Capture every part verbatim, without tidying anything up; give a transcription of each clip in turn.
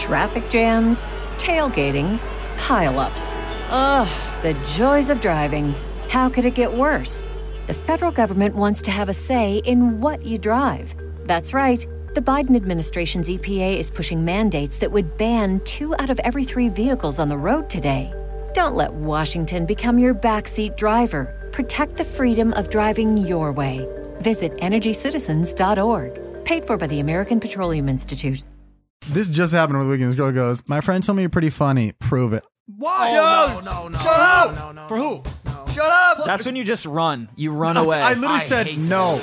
Traffic jams, tailgating, pile-ups. Ugh, the joys of driving. How could it get worse? The federal government wants to have a say in what you drive. That's right. The Biden administration's E P A is pushing mandates that would ban two out of every three vehicles on the road today. Don't let Washington become your backseat driver. Protect the freedom of driving your way. Visit energy citizens dot org. Paid for by the American Petroleum Institute. This just happened over the weekend. This girl goes, my friend told me you're pretty funny. Prove it. Why? Oh, no, no, no. Shut up! No, no, no, For who? No. Shut up! That's when you just run. You run No, away. I literally I said hate no.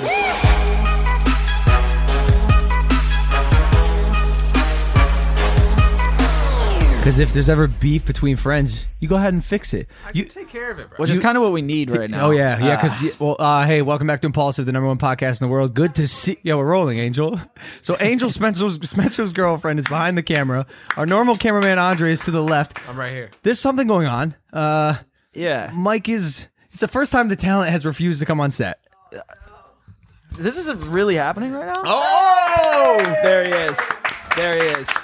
Because if there's ever beef between friends, you go ahead and fix it. I You, can take care of it, bro. Which is kind of what we need right now. oh yeah, yeah. Uh, Because well, uh, hey, welcome back to Impulsive, the number one podcast in the world. Good to see. Yeah, we're rolling, Angel. So Angel Spencer's Spencer's girlfriend is behind the camera. Our normal cameraman Andre is to the left. I'm right here. There's something going on. Uh, yeah. Mike is. It's the first time the talent has refused to come on set. This is really happening right now? Oh! There he is. There he is.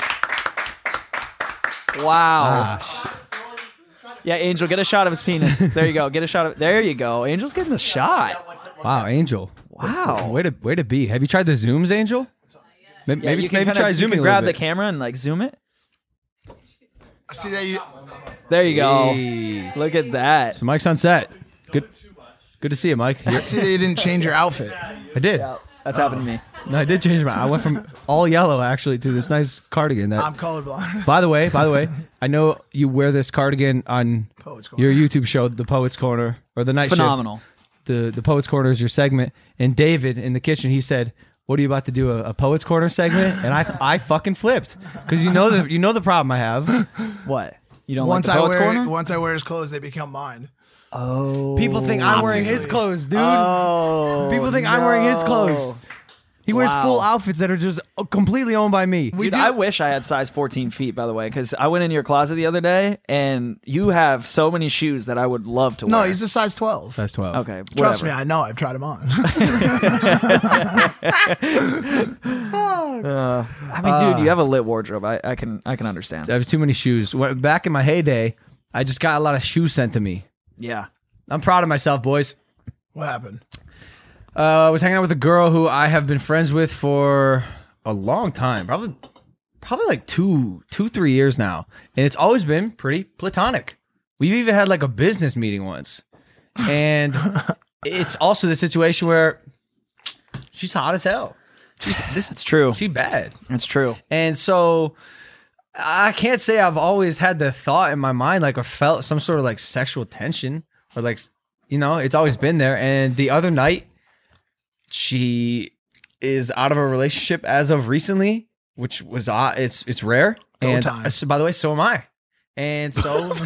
Wow. Ah, Yeah, Angel, get a shot of his penis. There you go. Get a shot of. There you go. Angel's getting the shot. wow, Angel. Wow. Way to way to be. Have you tried the zooms, Angel? Maybe Yeah, maybe, you can maybe kinda, try you zooming. can a grab little the bit. camera and like zoom it. I see that you. There you go. Hey. Look at that. So Mike's on set. Good. Good to see you, Mike. I You're- see that you didn't change your outfit. I did. Yeah, that's happened to me. No, I did change my. I went from all yellow actually to this nice cardigan. That, I'm colorblind. by the way, by the way, I know you wear this cardigan on Poets Corner. your YouTube show, The Poets Corner, or the Night Shift. Phenomenal. The the Poets Corner is your segment. And David in the kitchen, he said, "What are you about to do? A, a Poets Corner segment?" And I I fucking flipped because you know the you know the problem I have. What? You don't Once like I the Poets wear Corner? once I wear his clothes, they become mine. Oh. People think I'm wearing his Optically. clothes, dude. Oh. People think I'm wearing his clothes. He wears Wow. full outfits that are just completely owned by me. Dude, I wish I had size fourteen feet, by the way, because I went in your closet the other day, and you have so many shoes that I would love to wear. No, he's a size twelve. That's twelve. Okay, Trust me, whatever. I know. I've tried them on. Uh, I mean, dude, you have a lit wardrobe. I, I can I can understand. I have too many shoes. When- Back in my heyday, I just got a lot of shoes sent to me. Yeah. I'm proud of myself, boys. What happened? Uh, I was hanging out with a girl who I have been friends with for a long time, probably, probably like two, two, three years now, and it's always been pretty platonic. We've even had like a business meeting once, and it's also the situation where she's hot as hell. She's this. It's true. She's bad. It's true. And so I can't say I've always had the thought in my mind, like, or felt some sort of like sexual tension, or like, you know, it's always been there. And the other night, she is out of a relationship as of recently, which was uh, it's it's rare. Go And time. uh, so, by the way, so am I. And so, well,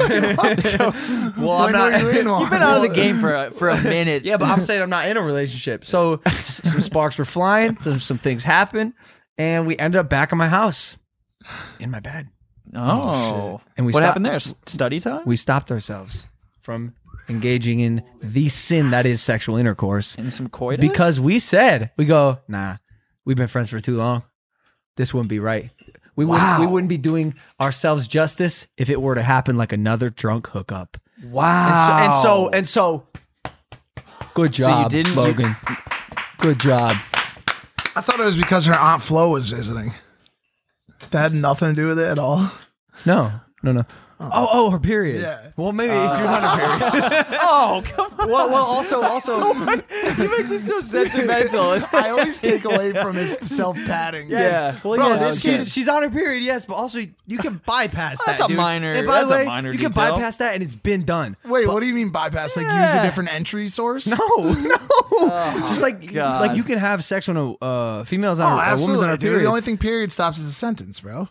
When I'm not. were you in one? You've been out of the game for a, for a minute. Yeah, but I'm saying I'm not in a relationship. So s- some sparks were flying, some, some things happened, and we ended up back in my house, in my bed. Oh. And we what stopped- happened there? S- Study time? We stopped ourselves from engaging in the sin that is sexual intercourse In some coitus? because we said, we go, nah, we've been friends for too long. This wouldn't be right. We wouldn't, Wow. we wouldn't be doing ourselves justice if it were to happen like another drunk hookup. Wow. And so, and so, and so good So you job, didn't- you- Logan. Good job. I thought it was because her Aunt Flo was visiting. That had nothing to do with it at all. No, no, no. Oh, oh, her period. Yeah. Well, maybe she was on her period. Oh, come on. well, well, also, also. You make this so sentimental. I always take away from his self-patting. Yes. Yeah. Well, Bro, yeah, this this kid- she's, she's on her period, yes, but also you can bypass that. That's a dude. minor- And by that's the a way, minor you can detail. bypass that, and it's been done. Wait, what do you mean bypass? Like use Yeah. a different entry source? No, no. Just like God. like you can have sex when a uh, female's on Oh, her, a woman's absolutely, on her dude. period. The only thing period stops is a sentence, bro.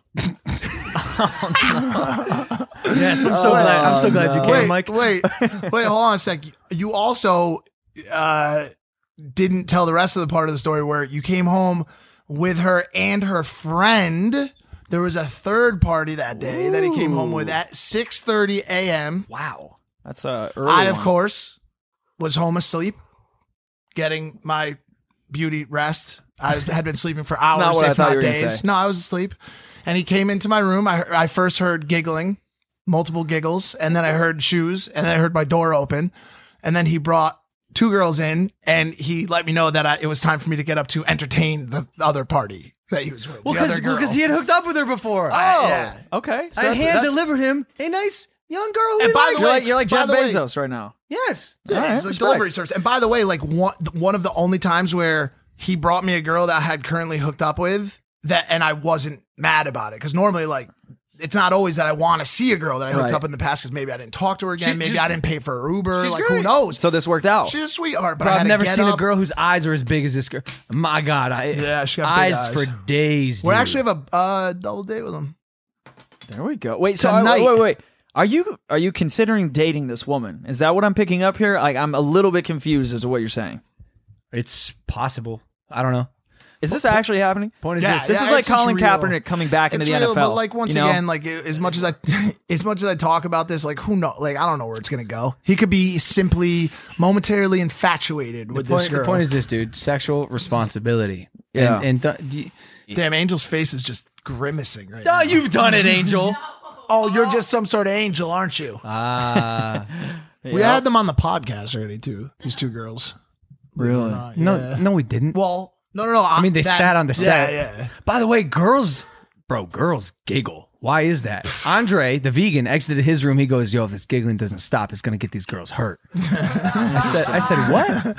yes, I'm so glad. I'm so glad you came, Wait, Mike. wait, wait. Hold on a sec. You also uh, didn't tell the rest of the part of the story where you came home with her and her friend. There was a third party that day that he came home with at six thirty a.m. Wow. That's a early I, of one. course, was home asleep, getting my beauty rest. I was, had been sleeping for not hours, what I if thought not you were gonna days. say. No, I was asleep. And he came into my room. I, I first heard giggling, multiple giggles, and then I heard shoes, and then I heard my door open. And then he brought two girls in, and he let me know that I, it was time for me to get up to entertain the other party that he was with. Well, the other girl. because he had hooked up with her before. Oh, yeah. okay. So I that's- hand that's- delivered him a nice young girl who And he by the likes. You're way- like, you're like by Jeff the way- Bezos right now. Yes. Yeah, All right, he's like respect. delivery service. And by the way, like one one of the only times where he brought me a girl that I had currently hooked up with that, and I wasn't mad about it because normally, like, it's not always that I want to see a girl that I hooked Right. up in the past because maybe I didn't talk to her again, She maybe just- I didn't pay for her Uber, she's like great. who knows? So this worked out. She's a sweetheart, but Bro, I had I've to never get seen up. a girl whose eyes are as big as this girl. My God, I Yeah, she got big eyes, eyes. for days. We dude. actually have a uh, double date with him. There we go. Wait, so I, Tonight. wait, wait, wait. Are you are you considering dating this woman? Is that what I'm picking up here? Like, I'm a little bit confused as to what you're saying. It's possible. I don't know. Is this actually happening? Point is Yeah, this. This yeah, is like it's- it's Colin real. Kaepernick coming back into It's the real, N F L. but like once you know? again, like as much as I, as much as I talk about this, like who know, like I don't know where it's gonna go. He could be simply momentarily infatuated with the, point, this girl. the point is this, dude. Sexual responsibility. Yeah. And, and th- do you, Damn, Angel's face is just grimacing right oh, now. you've done it, Angel. Oh, you're just some sort of angel, aren't you? Ah. We had them on the podcast already too. These two girls. Really? Uh, no, yeah. no, we didn't. Well, no, no, no. I mean, they sat on the set. Yeah, yeah. By the way, girls, bro, girls giggle. Why is that? Andre, the vegan, exited his room. He goes, "Yo, if this giggling doesn't stop, it's gonna get these girls hurt." I said, "I said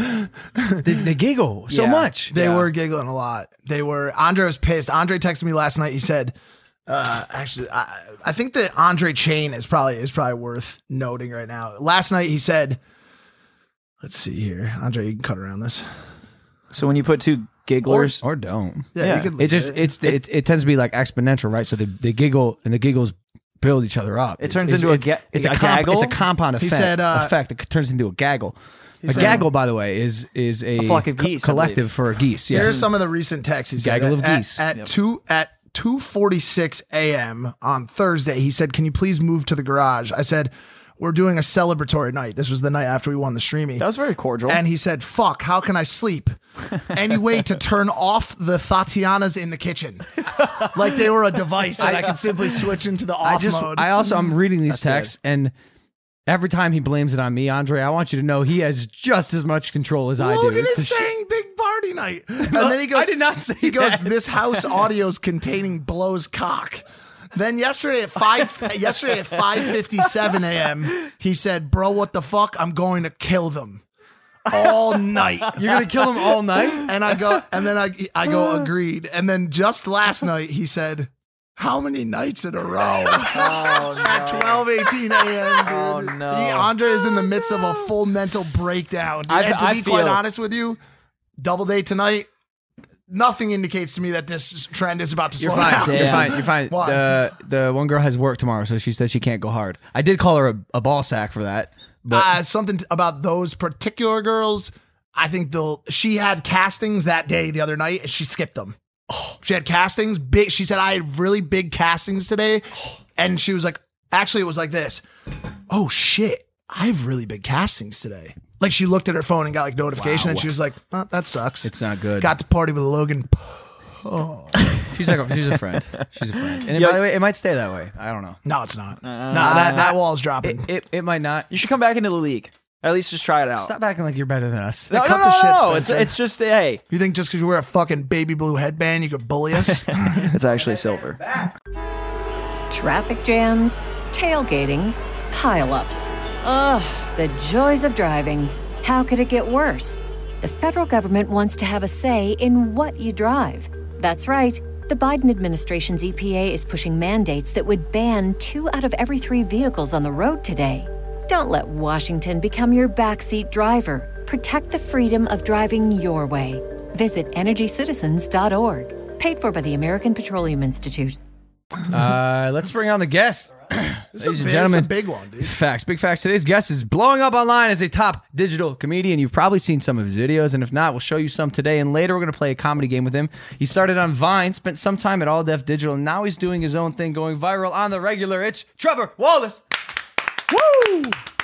what? They, they giggle so Yeah. much." They Yeah. were giggling a lot. They were. Andre was pissed. Andre texted me last night. He said, uh, "Actually, I, I think the Andre chain is probably is probably worth noting right now." Last night he said, "Let's see here, Andre, you can cut around this." So when you put two gigglers, or don't. Yeah, Yeah. you could It leave just it's it, it tends to be like exponential, right? So they, they giggle and the giggles build each other up. It turns into a ga- it's a a, comp- gaggle? It's a compound effect. said, uh, effect. It turns into a gaggle. A said- gaggle, by the way, is is a, A flock of co- geese, I collective believe. for a geese. Yes. Here's some of the recent texts. He said Gaggle of at, geese. at, at two at two forty-six a.m. on Thursday. He said, "Can you please move to the garage?" I said, "We're doing a celebratory night." This was the night after we won the streamy. that was very cordial. And he said, "Fuck, how can I sleep? Any way to turn off the Tatianas in the kitchen?" Like they were a device that I could simply switch into the off I just mode. I also I'm reading these That's good. texts and every time he blames it on me, Andre, I want you to know he has just as much control as I do. Logan is The sh- saying big party night. And then he goes, I did not say He goes, that. "This house audio's containing blows cock." Then yesterday at five yesterday at five fifty-seven a.m. he said, "Bro, what the fuck? I'm going to kill them." All night. You're gonna kill him all night? And I go, and then I I go, agreed. And then just last night he said, "How many nights in a row?" At twelve eighteen a.m. dude. Oh, no. He, Andre is in the midst of a full mental breakdown. Dude. I- and to I be quite feel- honest with you, double date tonight, nothing indicates to me that this trend is about to You're slow fine. down. You're Damn. fine. You're fine. Why? The the one girl has work tomorrow, so she says she can't go hard. I did call her a, a ball sack for that. But Uh, something t- about those particular girls, I think they'll. She had castings that day the other night, and she skipped them. She had castings. Big. She said, "I had really big castings today," and she was like, "Actually, it was like this. Oh shit, I have really big castings today." Like she looked at her phone and got like notification, Wow. and she was like, oh, "That sucks." it's not good. Got to party with Logan. she's like a, she's a friend. She's a friend. And Yo- by the way, it might stay that way. I don't know. No, it's not. no, that that wall's dropping. It, it it might not. you should come back into the league. At least just try it out. Stop acting like you're better than us. No, no, Cut no, the shit, no. It's Spencer. it's just hey, You think just because you wear a fucking baby blue headband, you could bully us? it's actually silver. Traffic jams, tailgating, pileups. Ugh, the joys of driving. How could it get worse? The federal government wants to have a say in what you drive. That's right. The Biden administration's E P A is pushing mandates that would ban two out of every three vehicles on the road today. Don't let Washington become your backseat driver. Protect the freedom of driving your way. Visit energy citizens dot org. Paid for by the American Petroleum Institute. Uh, let's bring on the guest. This is a Ladies and big, gentlemen, it's a big one, dude. Facts, big facts. Today's guest is blowing up online as a top digital comedian. You've probably seen some of his videos, and if not, we'll show you some today. And later, we're going to play a comedy game with him. He started on Vine, spent some time at All Def Digital, and now he's doing his own thing, going viral on the regular. It's Trevor Wallace. Woo!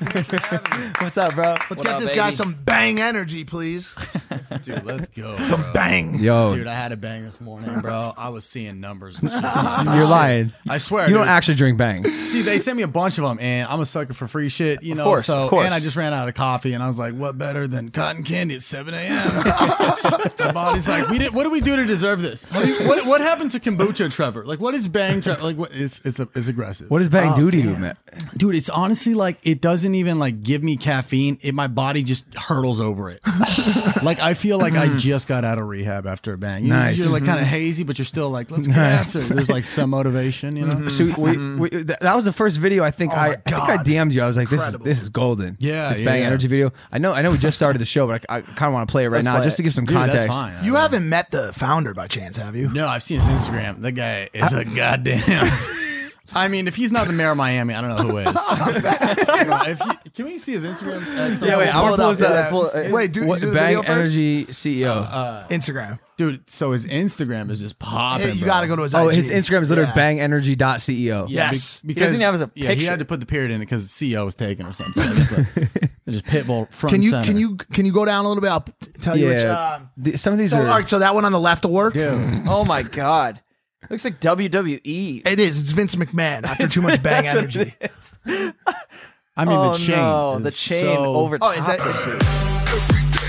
What's up, bro? Let's What get up, this baby? guy some bang energy, please. Dude, let's go. Some bro. bang. Yo, Dude, I had a bang this morning, bro. I was seeing numbers and shit. you're lying. I swear. You don't dude. actually drink Bang. See, they sent me a bunch of them, and I'm a sucker for free shit, you know. course, so, of course. and I just ran out of coffee, and I was like, "What better than cotton candy at seven a.m.?" The body's like, "We did. What did we do to deserve this? How do you, what what happened to kombucha, Trevor? Like, what is Bang, Trevor? Like, what is it's a, it's aggressive? What does Bang do to you, man? Dude, it's honestly like it doesn't even like give me caffeine. It my body just hurdles over it. Like I feel like I just got out of rehab after a bang. You, Nice. You're like kind of hazy, but you're still like, let's get Nice. after it. There's like some motivation, you know. So we, we, th- that was the first video I think Oh I, my I think I God. D M'd you. I was like, this Incredible. is this is golden. Yeah, this yeah, Bang yeah. Energy video. I know I know we just started the show, but I, I kind of want to play it right Let's now play just it. to give some Dude, context. that's fine. You haven't met the founder by chance, have you? No, I've seen his Instagram. The guy is a goddamn. I mean, if he's not the mayor of Miami, I don't know who is. If you- can we see his Instagram? Uh, some- Yeah, wait, I'm Pull gonna it pull up, this up. yeah. Let's pull it- Wait, dude, What- you do the Bang video first? Energy C E O. Instagram. dude. So his Instagram is just popping. Hey, you bro. got to go to his oh, I G. his Instagram is literally Yeah. bang energy dot C E O. Yeah, Yes. be- He doesn't even have his yeah, he picture. had to put the period in it because C E O was taken or something. But just Pitbull front. Can you and can center. you can you go down a little bit? I'll p- tell you which. Yeah. Um, The- some of these so, are. all right, so that one on the left will work. Dude. Oh my god, looks like W W E. It is. It's Vince McMahon after too much bang That's what energy. it is. I mean, oh the chain. no, is the chain so- over. Oh, is that? top. It's,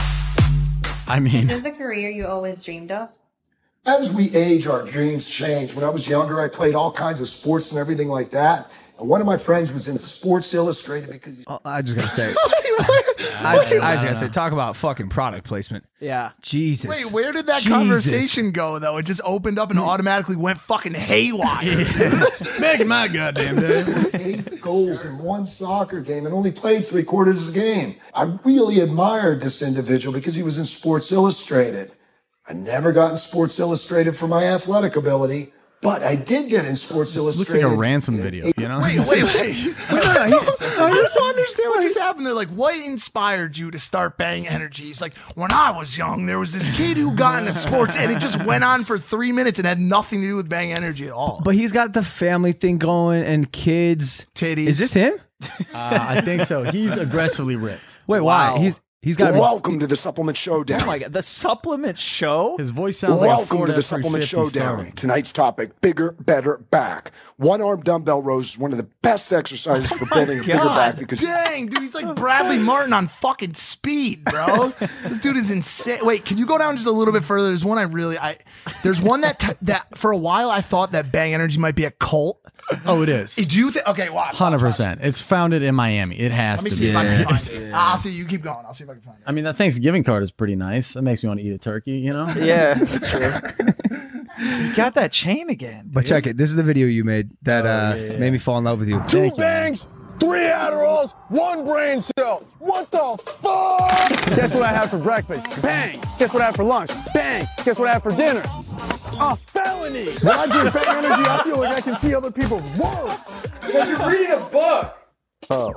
I mean, Is this a career you always dreamed of? As we age, our dreams change. When I was younger, I played all kinds of sports and everything like that. And one of my friends was in Sports Illustrated because Oh, I just gotta say. I, just, I just gotta say, talk about fucking product placement. Yeah. Jesus. wait, where did that Jesus. conversation go? Though it just opened up and automatically went fucking haywire. making my goddamn day. eight goals in one soccer game and only played three quarters of the game. I really admired this individual because he was in Sports Illustrated. I never got in Sports Illustrated for my athletic ability, but I did get in Sports Looks Illustrated. like a ransom video, you know? Wait, wait, wait. I don't, I just don't understand what just happened there. Like, what inspired you to start Bang Energy? It's like, when I was young, there was this kid who got into sports and it just went on for three minutes and had nothing to do with Bang Energy at all. But he's got the family thing going and kids. Titties. Is this him? Uh, I think so. He's aggressively ripped. Wait, Wow. why? He's he's got to be. Welcome to the Supplement Showdown. Oh my god, the supplement show. His voice sounds like a Welcome Ford to the F three Supplement fifty Showdown. starting. Tonight's topic, bigger, better back. One arm dumbbell rows is one of the best exercises for building a bigger back because Dang, dude, he's like Bradley Martin on fucking speed, bro. This dude is insane. Wait, can you go down just a little bit further? There's one I really, I, there's one that t- that for a while I thought that Bang Energy might be a cult. Oh, it is. Do you think? Okay, watch. Hundred watch, watch. percent. It's founded in Miami. It has Let me to see be. if I can find it. I'll see. You keep going. I'll see if I can find it. I mean, that Thanksgiving card is pretty nice. That makes me want to eat a turkey. You know? Yeah, that's true. You got that chain again. But check it. This is the video you made that uh, made me fall in love with you. two bangs, three Adderalls, one brain cell. What the fuck? Guess what I had for breakfast? Bang! Guess what I had for lunch? Bang! Guess what I had for dinner? A felony! When I drink Bang Energy, I feel like I can see other people's worlds. Because you're reading a book! Oh.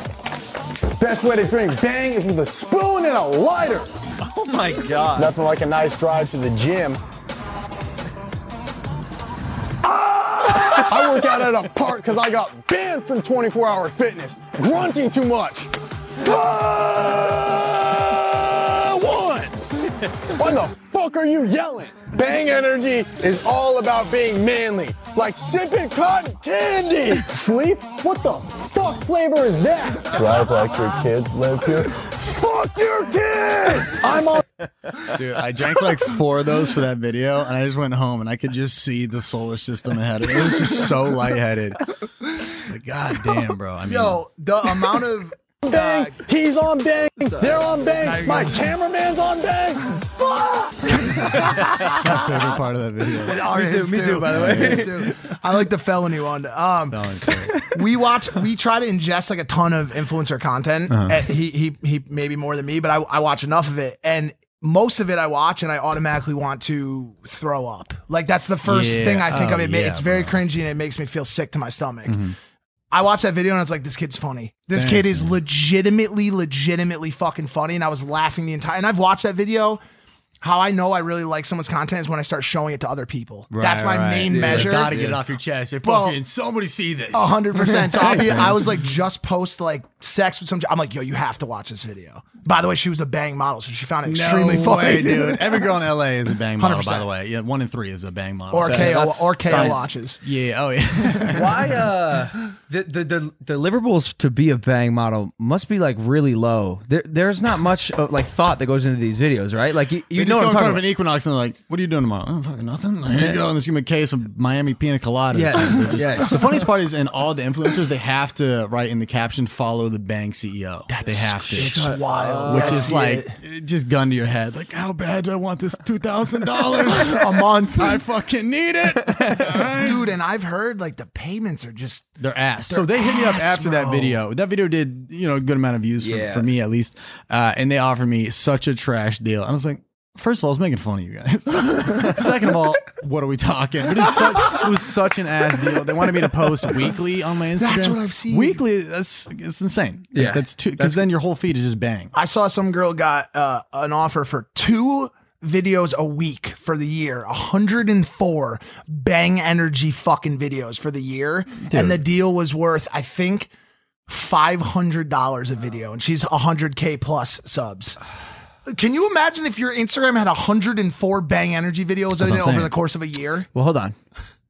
Best way to drink Bang is with a spoon and a lighter. Oh my god. Nothing like a nice drive to the gym. Ah! I work out at a park because I got banned from twenty-four hour fitness. Grunting too much. Ah! One! Why the fuck are you yelling? Bang Energy is all about being manly, like sipping cotton candy. Sleep? What the fuck flavor is that? Drive like your kids live here. Fuck your kids! I'm on. Dude, I drank like four of those for that video, and I just went home, and I could just see the solar system ahead of me. It was just so lightheaded. Like, god damn, bro. I mean, Yo, the amount of Bang! uh, He's on Bang! They're on Now Bang! you're My going- cameraman's on Bang! Fuck! that's my favorite part of that video. me too, me too, by the way. way. I like the felony one. Um, Felony's great. we watch, we try to ingest like a ton of influencer content. Uh-huh. And he, he, he maybe more than me, but I, I watch enough of it. And most of it I watch and I automatically want to throw up. Like that's the first Yeah. thing I think Oh, of. It, yeah, it's very bro. Mm-hmm. cringy and it makes me feel sick to my stomach. I watched that video and I was like, this kid's funny. This Thank kid is you. legitimately, legitimately fucking funny. And I was laughing the entire, and I've watched that video. How I know I really like someone's content is when I start showing it to other people. That's my Right, main right. measure. Gotta get it off your chest. If Well, fucking somebody see this. A hundred percent. So I'll Thanks, be, man. I was like, just post like sex with some. I'm like, yo, you have to watch this video. By the way, she was a bang model, so she found it extremely no funny, way, dude. Every girl in L A is a bang model, one hundred percent. by the way. Yeah, one in three is a bang model. Or K O, That's or K O science. watches. Yeah. Oh yeah. Why uh the, the the the deliverables to be a bang model must be like really low. There there's not much uh, like thought that goes into these videos, right? Like you, you You know know what in I'm front talking of about. an Equinox and they're like, "What are you doing tomorrow?" Oh, fucking nothing. Here you go. And there's gonna be a case of Miami pina coladas. Yes, They're just- yes. The funniest part is, in all the influencers, they have to write in the caption, "Follow the bang C E O." they have to. It's wild. Which That's is like it. it just gun to your head. Like, how bad do I want this two thousand dollars a month. I fucking need it, All right? Dude, and I've heard like the payments are just They're ass. They're so they hit me up ass, after that bro. video. That video did, you know, a good amount of views for, Yeah. for me at least. Uh, and they offered me such a trash deal. I was like, first of all, I was making fun of you guys. Second of all, what are we talking? But it's such, it was such an ass deal. They wanted me to post weekly on my Instagram. That's what I've seen. Weekly, that's it's insane. Like, Yeah. that's too because then your whole feed is just bang. I saw some girl got uh, an offer for two videos a week for the year, one hundred four bang energy fucking videos for the year. And the deal was worth, I think, five hundred dollars a video. And she's one hundred K plus subs. Can you imagine if your Instagram had one hundred four bang energy videos in what it I'm over saying. the course of a year? Well, hold on.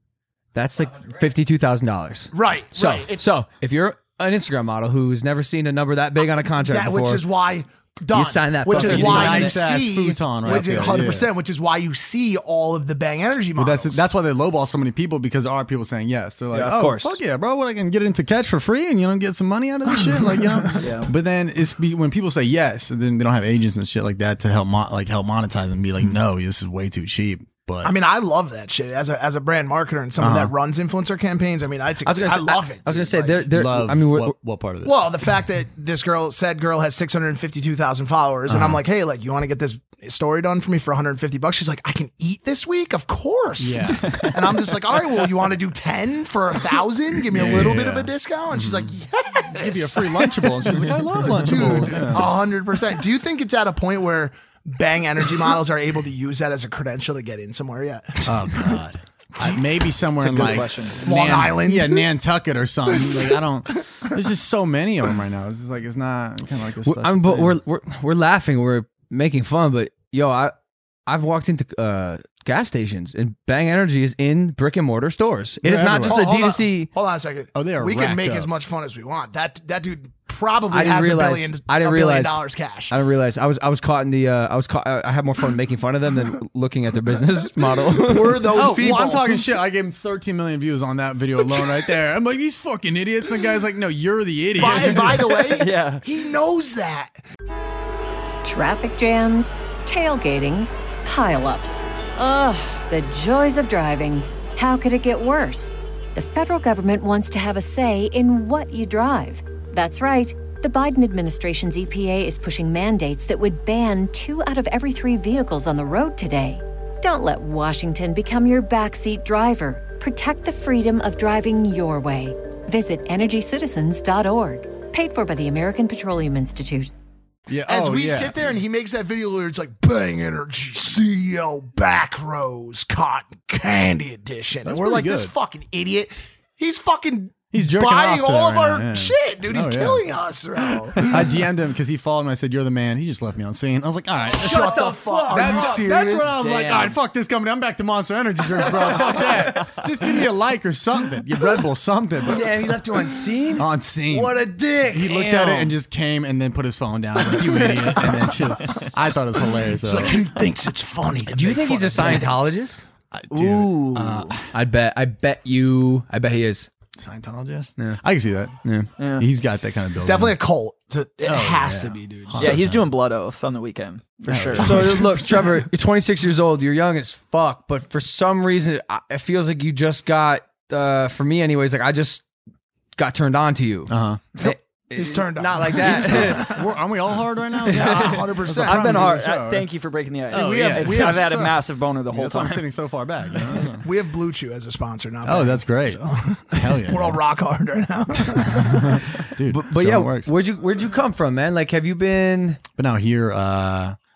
That's like fifty-two thousand dollars. Right. So right. It's so if you're an Instagram model who's never seen a number that big on a contract that, before, which is why done. You sign that which fucking is why you nice-ass see futon right which is there, one hundred percent, which is why you see all of the bang energy But models. that's that's why they lowball so many people, because there are people saying yes. They're like, Yeah, of oh, course. fuck yeah, bro. What, I can get into catch for free and you know get some money out of this shit, like you know. Yeah. But then it's be, when people say yes, and then they don't have agents and shit like that to help mo- like help monetize and be like, no, this is way too cheap. But I mean, I love that shit as a as a brand marketer and someone Uh-huh. that runs influencer campaigns. I mean, I, I was gonna I say, love it. I was gonna dude. say Like, they're they're. love I mean, we're, what, what part of it? well, the fact that this girl said girl has six hundred fifty-two thousand followers, and I'm like, hey, like, you want to get this story done for me for one hundred fifty bucks? She's like, I can eat this week, of course. Yeah. And I'm just like, all right, well, you want to do ten for a thousand? Give me a Yeah, little yeah, bit of yeah. a discount. And she's like, yes. Give you a free Lunchable, and she's like, I love Lunchables. Dude, Yeah. a hundred percent. Do you think it's at a point where bang energy models are able to use that as a credential to get in somewhere yet? Oh god. I, maybe somewhere in good like question. Long Island? yeah, Nantucket or something. Like I don't. There's just so many of them right now. It's just like it's not kind of like a We're- special I'm, but thing. we're we're we're laughing, we're making fun, but yo, I I've walked into uh, gas stations and Bang Energy is in brick and mortar stores. It They're is not everywhere. just a Hold- hold D on- two C. Hold on a second. Oh, they are We can racked make up. as much fun as we want. That that dude probably I didn't has realize- a billion, I didn't a billion realize- dollars cash. I didn't realize I was I was caught in the uh, I was caught I I had more fun making fun of them than looking at their business model. We're those Oh, people. well, I'm talking shit. I gave him thirteen million views on that video alone right there. I'm like, these fucking idiots. And the guy's like, no, you're the idiot. By, and by the way, Yeah. he knows that. Traffic jams, tailgating, pileups. Ugh, the joys of driving. How could it get worse? The federal government wants to have a say in what you drive. That's right. The Biden administration's E P A is pushing mandates that would ban two out of every three vehicles on the road today. Don't let Washington become your backseat driver. Protect the freedom of driving your way. Visit energy citizens dot org. Paid for by the American Petroleum Institute. Yeah. As oh, we yeah. sit there and he makes that video where it's like Bang Energy C E O Back Rows Cotton Candy Edition. That's and we're like, pretty this good. fucking idiot. He's fucking He's jerking buying off to all that of right our now, yeah. shit, dude. He's Oh, yeah. killing us, bro. I D M'd him because he followed me. I said, you're the man. He just left me on scene. I was like, all right. Shut the fuck. Are That- you serious? That's when I was like, Damn. all right, fuck this company. I'm back to Monster Energy drinks, bro. Fuck that. Just give me a like or something. Get Red Bull, something. But Damn, he left you on scene. on scene. What a dick! He looked at it and just came and then put his phone down. Like, you idiot. And then shit. I thought it was hilarious. It's though. like he thinks it's funny. To Do you make think he's a fun of Bang. Scientologist? Dude, Ooh. uh, I bet. I bet you. I bet he is. Scientologist? Yeah. I can see that. Yeah. He's got that kind of building. It's definitely a cult. To, it Oh, has yeah. to be, dude. Yeah, he's doing blood oaths on the weekend for sure. So look, Trevor, you're twenty-six years old. You're young as fuck, but for some reason, I- it feels like you just got. Uh, for me, anyways, like I just got turned on to you. Uh huh. He's turned on. Not like that. Aren't we all hard right now? Yeah, one hundred percent. I've been hard. Show, I- right? Thank you for breaking the ice. Oh, we yeah. have, We I've have had a so- massive boner the whole That's why I'm time. sitting so far back. You know? We have Blue Chew as a sponsor now. Oh, Bang. that's great. So, Hell yeah. we're all rock hard right now. Dude, But, but show yeah, works. where'd you where'd you come from, man? Like, have you been? Been out here uh,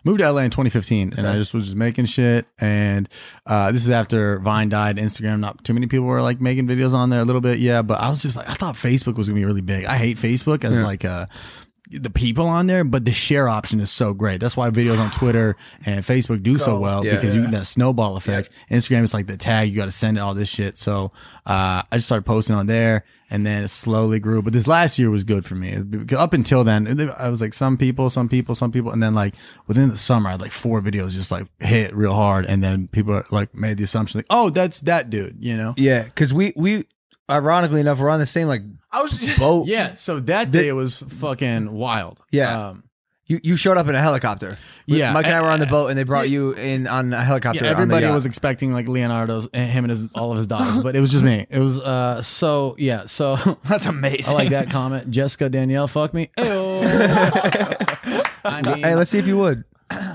moved to L A in twenty fifteen, and I just was just making shit. And uh, this is after Vine died, Instagram. Not too many people were like making videos on there a little bit, yeah. But I was just like, I thought Facebook was gonna be really big. I hate Facebook as Yeah. like a the people on there, but the share option is so great. That's why videos on Twitter and Facebook do so well Yeah. because you get that snowball effect. Instagram is like the tag, you got to send it, all this shit. So uh, I just started posting on there, and then it slowly grew. But this last year was good for me. Because up until then, I was like some people, some people, some people, and then like within the summer, I had like four videos just like hit real hard, and then people like made the assumption like, oh, that's that dude, you know? Yeah, because we we ironically enough we're on the same like I was boat. Yeah. So that day was fucking wild. Yeah. Um, You you showed up in a helicopter. We- Yeah. Mike and I were on the Uh, boat, and they brought you in on a helicopter. Yeah, on the everybody yacht. was expecting like Leonardo's, him and his all of his dogs, but it was just me. It was uh so yeah so That's amazing. I like that comment. Jessica Danielle, fuck me. Ayo. I mean, Hey, let's see if you would.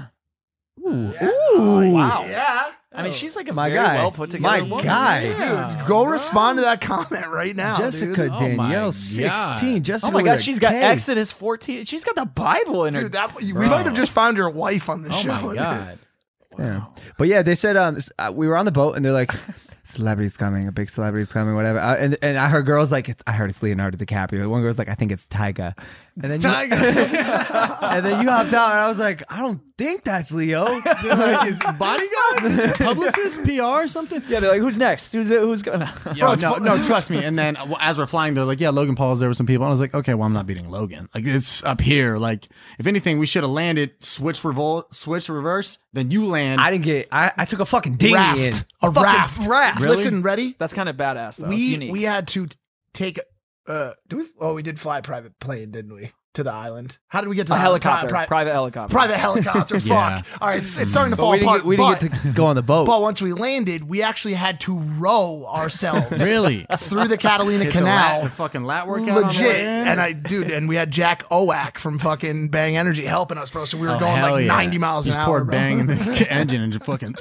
Wow. yeah. I mean, she's like a My very guy. well put together My woman. guy. Dude, go respond to that comment right now, Jessica dude. Oh my Danielle, God. sixteen. Jessica Oh my with God, a she's got K. Exodus fourteen. She's got the Bible in her. Dude, that we might have just found your wife on the oh show. my dude. god. Yeah. But yeah, they said um s- uh, we were on the boat, and they're like, celebrity's coming, a big celebrity's coming, whatever. Uh, and and I heard girls like, I heard it's Leonardo DiCaprio. One girl's like, I think it's Tyga. And then Tiger. You, and then you hopped out, and I was like, I don't think that's Leo. They're like his bodyguard, his publicist, P R, or something. Yeah, they're like, who's next? Who's who's gonna? Yo, no, no, trust me. And then uh, as we're flying, they're like, "Yeah, Logan Paul's there with some people." And I was like, "Okay, well, I'm not beating Logan. Like, it's up here. Like, if anything, we should have landed, switch revolt, switch reverse. Then you land. I didn't get. I, I took a fucking dinghy Raft. in. A Fucking raft. raft. Really? Listen, ready? That's kind of badass though. It's we unique. we had to t- take uh do we oh we did fly a private plane, didn't we? To the island. How did we get to a the island? helicopter, Pri- pri- private helicopter. private helicopter. Yeah. Fuck. All right, it's, it's starting to But fall we didn't apart. get, we but, didn't get to go on the boat. but once we landed, we actually had to row ourselves really through the Catalina Hit the lat- Canal. the fucking lat workout. on the Legit, way in. and I, dude, and we had Jack Oak from fucking Bang Energy helping us, bro. So we were Oh, going hell like yeah. ninety miles an just hour, poured bro. bang in the engine and just fucking.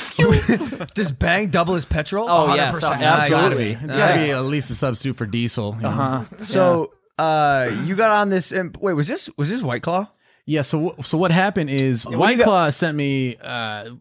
Does Bang double his petrol? Oh yeah, so, one hundred percent. It's gotta absolutely. be. It's gotta be at least a substitute for diesel. You know? Uh-huh. So uh, you got on this. And, wait, was this was this White Claw? Yeah. So so what happened is what White you got- Claw sent me. Uh,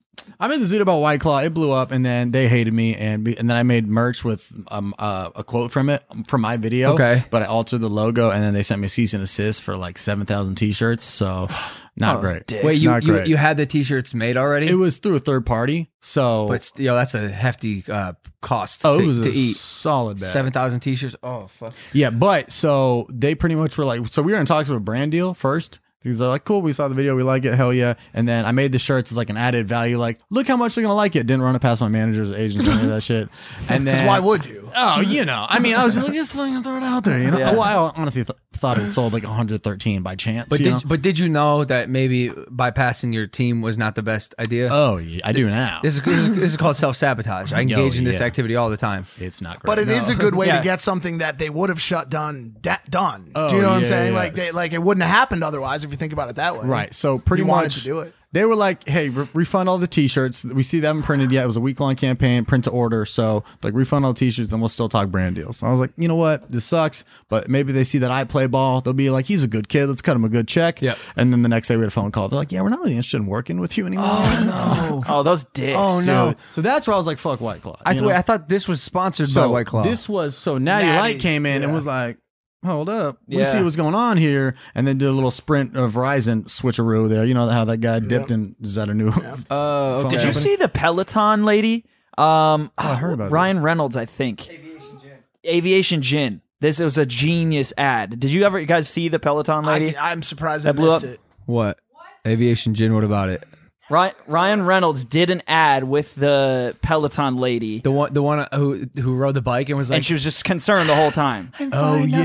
I made this video about White Claw. It blew up, and then they hated me, and be, and then I made merch with um uh, a quote from it from my video. Okay. But I altered the logo, and then they sent me a cease and assist for like seven thousand t-shirts. So not Oh, those great. dicks. Wait, you Not you, great. you had the t-shirts made already? It was through a third party. So but st- yo, that's a hefty uh, cost oh, to, it was to a eat. solid bag. Seven thousand t-shirts. Oh fuck. Yeah, but so they pretty much were like, so we were in talks with a brand deal first. Because they're like, cool, we saw the video, we like it, hell yeah. And then I made the shirts as like an added value, like, look how much they're gonna like it. Didn't run it past my managers or agents or any of that shit. And then Why would you? Oh, you know, I mean, I was just like, just fucking throw it out there, you know. Yeah. Well, I honestly th- thought it sold like one hundred thirteen by chance. But you did know? but did you know that maybe bypassing your team was not the best idea? Oh, yeah, I do now. This is, this is this is called self sabotage. I engage Yo, in this yeah. activity all the time. It's not great. But it is a good way Yeah. to get something that they would have shut done da- done. Oh, do you know what I'm yeah, saying? yeah. Like they like it wouldn't have happened otherwise if you think about it that way. Right. So pretty You much wanted to do it. They were like, "Hey, re- refund all the T-shirts. We see they haven't printed yet. It was a week long campaign, print to order. So like, refund all the T-shirts, and we'll still talk brand deals." So I was like, "You know what? This sucks, but maybe they see that I play ball. They'll be like, he's a good kid. Let's cut him a good check." Yep. And then the next day we had a phone call. They're like, "Yeah, we're not really interested in working with you anymore." Oh Oh, those dicks. Oh, no. So that's where I was like, "Fuck White Claw." I, you know? wait, I thought this was sponsored so by White Claw. This was so Natty, Natty, Light came in and yeah. was like, hold up, we Yeah. see what's going on here, and then did a little Sprint of Verizon switcheroo there. You know how that guy dipped in? Is that a new? Oh, phone Did you company? see the Peloton lady? Um, I heard about Ryan Reynolds, I think. Aviation Gin. Aviation Gin. This was a genius ad. Did you ever, you guys see the Peloton lady? I, I'm surprised I That blew missed up. it. what? Aviation Gin. What about it? Ryan, Ryan Reynolds did an ad with the Peloton lady, The one, the one who who rode the bike and was like, and she was just concerned the whole time. Oh yeah.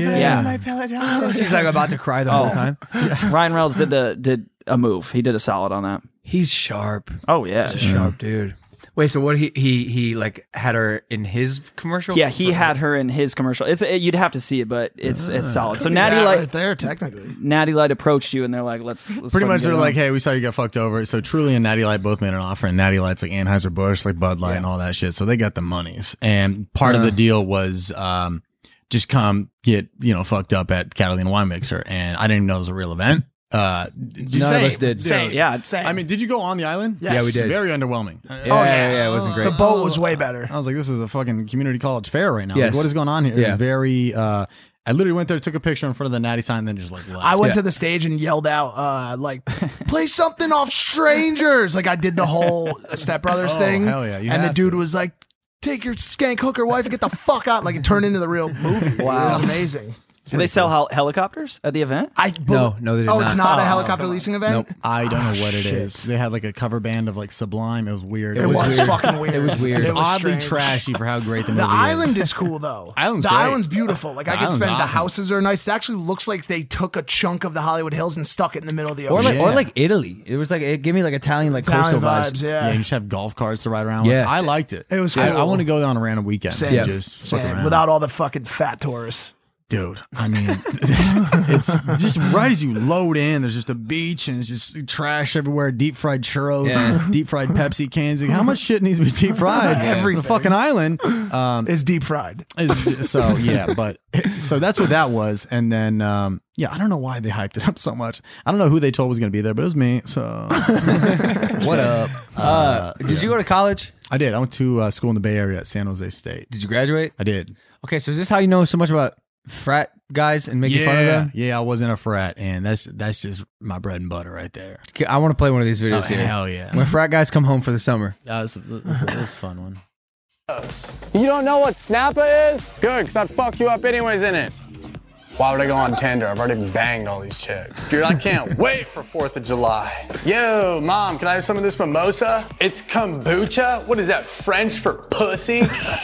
Yeah. she's like about to cry the whole time. Ryan Reynolds did the did a move. He did a solid on that. He's sharp. Oh yeah. He's a sharp dude. Wait, so what? He he he like had her in his commercial? Yeah, he had her in his commercial. It's you'd have to see it, but it's it's solid. So Natty Yeah, Light, right there, technically. Natty Light approached you, and they're like, "Let's, let's Pretty fucking much, get they're it like, on. "Hey, we saw you got fucked over." So Truly and Natty Light both made an offer, and Natty Light's like Anheuser Busch, like Bud Light, and all that shit. So they got the monies, and part of the deal was um, just come get you know fucked up at Catalina Wine Mixer, and I didn't even know it was a real event. Uh, None of us did. Same. Yeah. Same. I mean, did you go on the island? Yes. Yeah, we did. Very underwhelming. Yeah, yeah, yeah, it wasn't great. the boat was way better. I was like, this is a fucking community college fair right now. Yes. Like, what is going on here? It Yeah. was very. Uh, I literally went there, took a picture in front of the natty sign, and then just like left. I went Yeah. to the stage and yelled out, uh, like, play something off Strangers. Like I did the whole Step Brothers Oh, thing. hell yeah, you and the have dude to. was like, take your skank hooker wife and get the fuck out. Like it turned into the real movie. Wow. It was amazing. Do they sell hel- helicopters at the event? I No, no, they did Oh, it's not. not a Oh, helicopter come on. leasing event? Nope. I don't know what it shit. is. They had like a cover band of like Sublime. It was weird. It, was, weird. fucking weird. It was weird. It It was was oddly strange. trashy for how great the movie The is. island is cool though. Island's the great. island's beautiful. Like The I could island's spend the awesome. houses are nice. It actually looks like they took a chunk of the Hollywood Hills and stuck it in the middle of the Or ocean. like, Yeah. or like Italy. It was like it gave me like Italian like Italian coastal vibes, vibes. yeah. Yeah, you just have golf carts to ride around Yeah. with. I liked it. It was I, cool. I want to go on a random weekend Same. and just fuck Same. around. Without all the fucking fat tourists. Dude, I mean, it's just right as you load in, there's just a beach and it's just trash everywhere, deep fried churros, Yeah. and deep fried Pepsi cans. Like, how much shit needs to be deep fried? Everything. The fucking island. Um, It's deep fried. is, so yeah, but so that's what that was. And then, um, yeah, I don't know why they hyped it up so much. I don't know who they told was going to be there, but it was me. So what up? Uh, did you go to college? I did. I went to uh, school in the Bay Area at San Jose State. Did you graduate? I did. Okay, so is this how you know so much about frat guys and making yeah, fun of them? yeah, I was in a frat, and that's that's just my bread and butter right there. Okay, I want to play one of these Oh, videos here. hell yeah! When frat guys come home for the summer. Uh, this, this, this is a fun one. You don't know what Snappa is? Good, because I'd fuck you up anyways in it. Why would I go on Tinder? I've already banged all these chicks. Dude, I can't wait for fourth of July. Yo, Mom, can I have some of this mimosa? It's kombucha? What is that, French for pussy?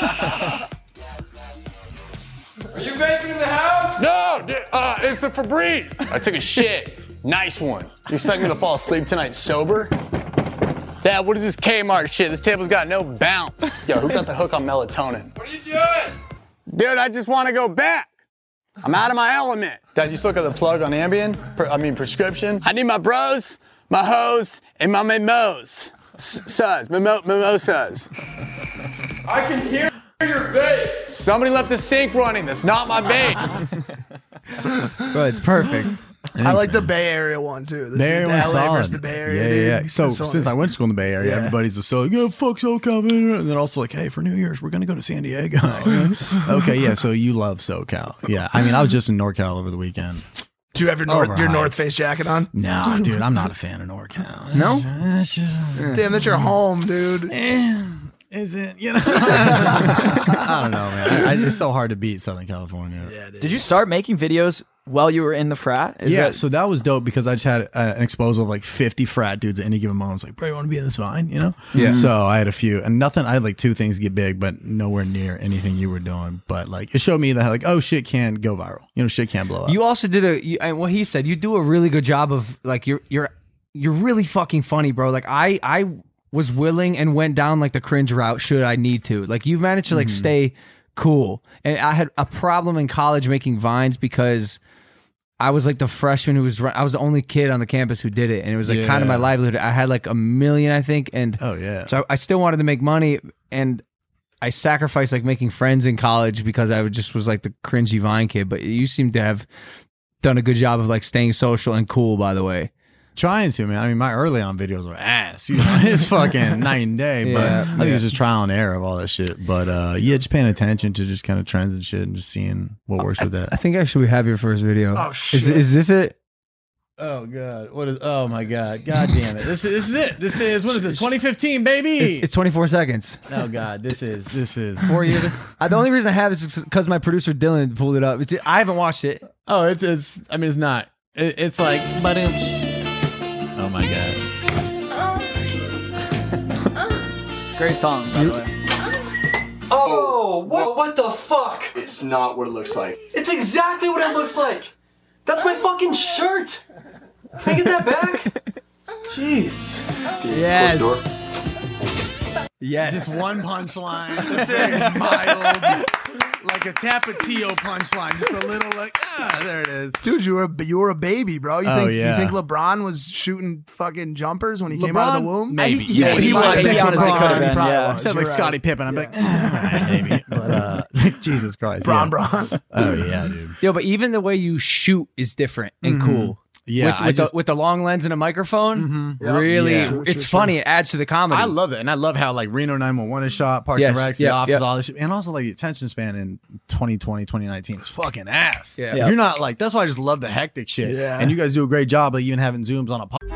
Are you vaping in the house? No, dude, uh, it's a Febreze. I took a shit. Nice one. You expect me to fall asleep tonight sober? Dad, what is this Kmart shit? This table's got no bounce. Yo, who got the hook on melatonin? What are you doing? Dude, I just want to go back. I'm out of my element. Dad, you just look at the plug on Ambien? Per, I mean, prescription. I need my bros, my hoes, and my mimos. Sus, mimo, mimosas. I can hear your vape. Somebody left the sink running. That's not my vape. Bro, it's perfect. I like the Bay Area one too. The, Bay Area the one's L A solid. versus the Bay Area. Yeah, dude. yeah, yeah. So That's funny. since I went to school in the Bay Area, Yeah. everybody's just so like, yeah, fuck SoCal, and then also like, hey, for New Year's we're gonna go to San Diego. Okay, yeah. So you love SoCal, yeah. I mean, I was just in NorCal over the weekend. Do you have your North, your Overhyped. North Face jacket on? No, dude, I'm not a fan of NorCal. No? It's just, Damn, that's your home, dude. eh, is it? You know, I don't know, man. I, I, it's so hard to beat Southern California. Yeah, dude. Did you start making videos while you were in the frat? Is yeah, that- so that was dope because I just had uh, an exposure of like fifty frat dudes at any given moment. I was like, bro, you want to be in this Vine? You know? Yeah. So I had a few, and nothing. I had like two things get big, but nowhere near anything you were doing. But like, it showed me that like, oh, shit can go viral. You know, shit can blow up. You also did a you, and what he said. You do a really good job of like you're you're you're really fucking funny, bro. Like I I was willing and went down like the cringe route should I need to. Like you've managed to like Mm-hmm. stay cool. And I had a problem in college making vines because I was like the freshman who was run- I was the only kid on the campus who did it, and it was like kind of my Yeah. livelihood. I had like a million, I think, and Oh, yeah. so I, I still wanted to make money, and I sacrificed like making friends in college because I would- just was like the cringy Vine kid. But you seem to have done a good job of like staying social and cool. By the way, Trying to, man. I mean, my early on videos were ass. You know, it's fucking night and day. But Yeah, I think yeah. it's just trial and error of all that shit. But uh, yeah, just paying attention to just kind of trends and shit, and just seeing what works with that. I think actually we have your first video. Oh, Is, shit. is this it? Oh god, what is? Oh my god, god damn it! This is this is it. This is what is it? twenty fifteen, baby. It's, it's twenty-four seconds. oh god, this is this is Four years. Uh, the only reason I have this is because my producer Dylan pulled it up. It's, I haven't watched it. Oh, it's it's. I mean, it's not. It, it's like, but oh my god. Great song, by the way. Oh, what, what the fuck? It's not what it looks like. It's exactly what it looks like. That's my fucking shirt. Can I get that back? Jeez. Yes. Yes. Just one punchline. That's it. Mild, like a Tapatio punchline. Just a little like ah, there it is. Dude, you were a, you were a baby, bro. You Oh, think yeah. you think LeBron was shooting fucking jumpers when he came out of the LeBron? womb? Maybe. He, Yeah, he, he might was. have He been honestly LeBron. could have He been, probably yeah. was. Said You're like right. Scottie Pippen. I'm like, ah, maybe. But uh, Jesus Christ. Bron yeah. Bron. Oh yeah, dude. Yo, but even the way you shoot is different and Mm-hmm. cool. Yeah, with, I with, just- the, with the long lens and a microphone. Yep. Really, Yeah. Sure, it's sure, funny. It adds to the comedy. I love it, and I love how like Reno nine one one is shot, Parks Yes, and Recs, yep, The Office, yep. all this shit, and also like the attention span in twenty twenty, twenty nineteen is fucking ass. Yeah. If Yep. you're not like, that's why I just love the hectic shit. Yeah. And you guys do a great job, like even having zooms on a. Po-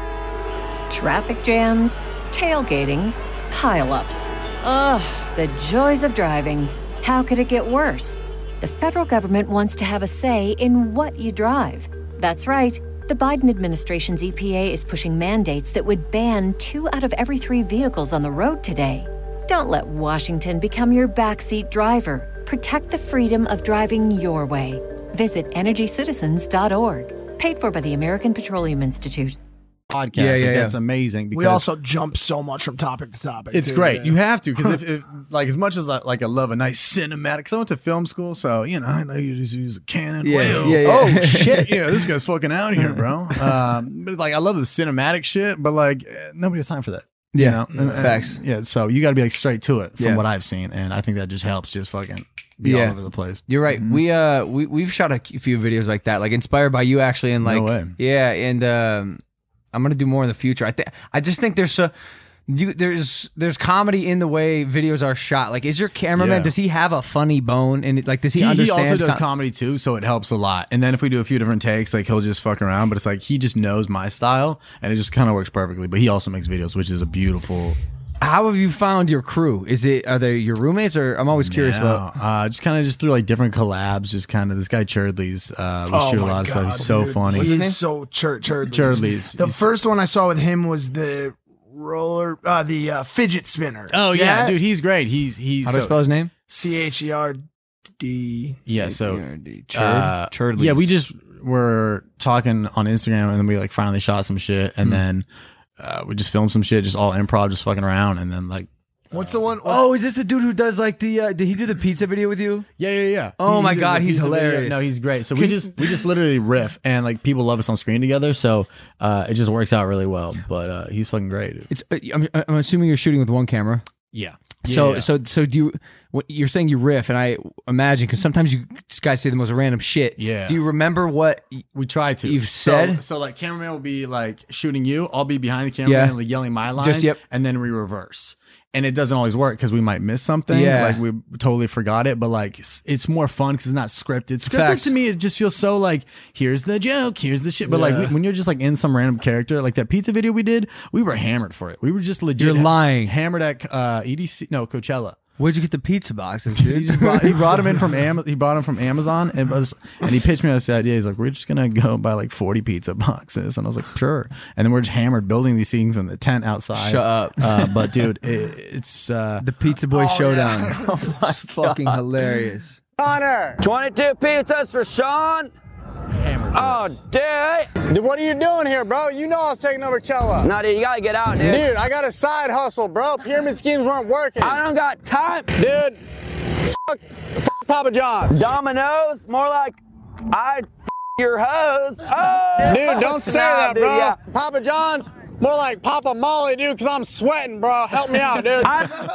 Traffic jams, tailgating, pileups. Ugh, the joys of driving. How could it get worse? The federal government wants to have a say in what you drive. That's right. The Biden administration's E P A is pushing mandates that would ban two out of every three vehicles on the road today. Don't let Washington become your backseat driver. Protect the freedom of driving your way. Visit energy citizens dot org. Paid for by the American Petroleum Institute. podcast. Yeah, like, yeah, that's yeah. amazing. Because We also jump so much from topic to topic. it's too, great. yeah. You have to because if, if like as much as like, like I love a nice cinematic. Cause I went to film school, so you know I know you just use a Canon. Yeah, Whale. yeah, yeah. Oh shit! Yeah, this guy's fucking out here, bro. Um, but like I love the cinematic shit, but like eh, nobody has time for that. You Yeah, know? And- and- facts. Yeah, so you got to be like straight to it from Yeah. what I've seen, and I think that just helps just fucking be Yeah. all over the place. You're right. We uh we we've shot a few videos like that, like inspired by you actually, and like No way. yeah, and um, I'm gonna do more in the future. I think I just think there's a you, there's there's comedy in the way videos are shot. Like, is your cameraman? Yeah. Does he have a funny bone? And like, does he, He, he understand? also does com- comedy too, so it helps a lot. And then if we do a few different takes, like he'll just fuck around, but it's like he just knows my style, and it just kind of works perfectly. But he also makes videos, which is a beautiful. How have you found your crew? Is it are they your roommates, or I'm always curious about? No, uh, just kind of just through like different collabs, just kind of this guy Churdley's. Uh, we Oh shoot a my lot of stuff. God, He's so dude. funny. He's his name? so chur- Churdley's. Churdley's. The He's- first one I saw with him was the roller, uh, the uh, fidget spinner. Oh yeah, dude, he's great. He's he's How do I so- spell his name? C H E R D. Yeah, so Churd, uh, Churdley's. yeah, we just were talking on Instagram, and then we like finally shot some shit, and then uh, we just filmed some shit, just all improv, just fucking around, and then like What's the one? What's Oh, is this the dude who does like the? Uh, did he do the pizza video with you? yeah, yeah, yeah. Oh He- my did God, the he's pizza video. hilarious. No, he's great. So we just we just literally riff, and like people love us on screen together, so uh, it just works out really well. But uh, he's fucking great. Dude. It's. Uh, I'm, I'm assuming you're shooting with one camera. Yeah. So Yeah. so so do you? What you're saying you riff, and I imagine because sometimes you guys say the most random shit. Yeah. Do you remember what? y- We try to. You've So- said? so. Like cameraman will be like shooting you. I'll be behind the cameraman, Yeah. like yelling my lines. Just- yep. And then we reverse. And it doesn't always work because we might miss something. Yeah. Like we totally forgot it. But like it's- it's more fun because it's not scripted. Scripted Facts. to me, it just feels so like here's the joke, here's the shit. But Yeah. like when you're just like in some random character, like that pizza video we did, we were hammered for it. We were just legit. You're lying. Hammered at uh, E D C, no Coachella. Where'd you get the pizza boxes, He dude? just brought, he brought him in from Am- he brought him from Amazon and was and he pitched me this idea. He's like, we're just gonna go buy like forty pizza boxes, and I was like, sure. And then we're just hammered building these things in the tent outside. Shut up. Uh, but dude, it, it's uh, The Pizza Boy Oh, Showdown. It's fucking hilarious. Connor! twenty-two pizzas for Sean. hammered. Oh, dude. Dude, what are you doing here, bro? You know I was taking over Chella. No, dude, you gotta get out, dude. Dude, I got a side hustle, bro. Pyramid schemes weren't working. I don't got time. Dude, fuck, fuck Papa John's. Dominoes, more like I f- your hose. Oh, Dude, don't say Nah, that, dude, bro. yeah. Papa John's, more like Papa Molly, dude, because I'm sweating, bro. Help me out, dude.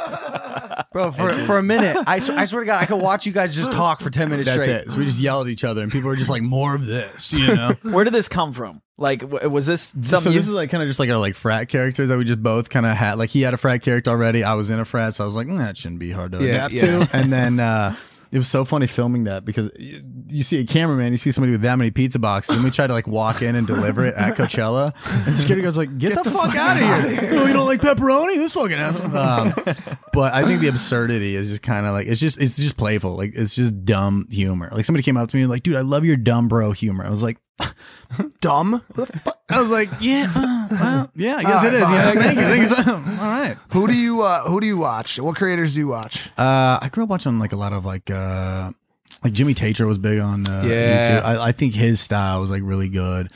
Bro, for, for a minute, I, s- I swear to God, I could watch you guys just talk for ten minutes That's straight. it. So we just yell at each other, and people are just like, more of this, you know. Where did this come from? Like, w- was this So something? this you- is like kind of just like our like frat characters that we just both kind of had. Like he had a frat character already. I was in a frat, so I was like, mm, that shouldn't be hard to Yeah, adapt yeah. to. And then uh, it was so funny filming that because you, you see a cameraman, you see somebody with that many pizza boxes, and we try to like walk in and deliver it at Coachella, and the security guard's like, "Get, the, fuck, out of here! Oh, you don't like pepperoni? This fucking asshole." Um, but I think the absurdity is just kind of like it's just it's just playful. Like it's just dumb humor. Like somebody came up to me and like, "Dude, I love your dumb bro humor." I was like. dumb? I was like, yeah, uh, well, yeah, I guess All it is. right, Yeah, fine. thank you, thank you. so- All right. Who do you uh, Who do you watch? What creators do you watch? Uh, I grew up watching like a lot of like uh, like Jimmy Tater was big on uh, Yeah. YouTube. I, I think his style was like really good.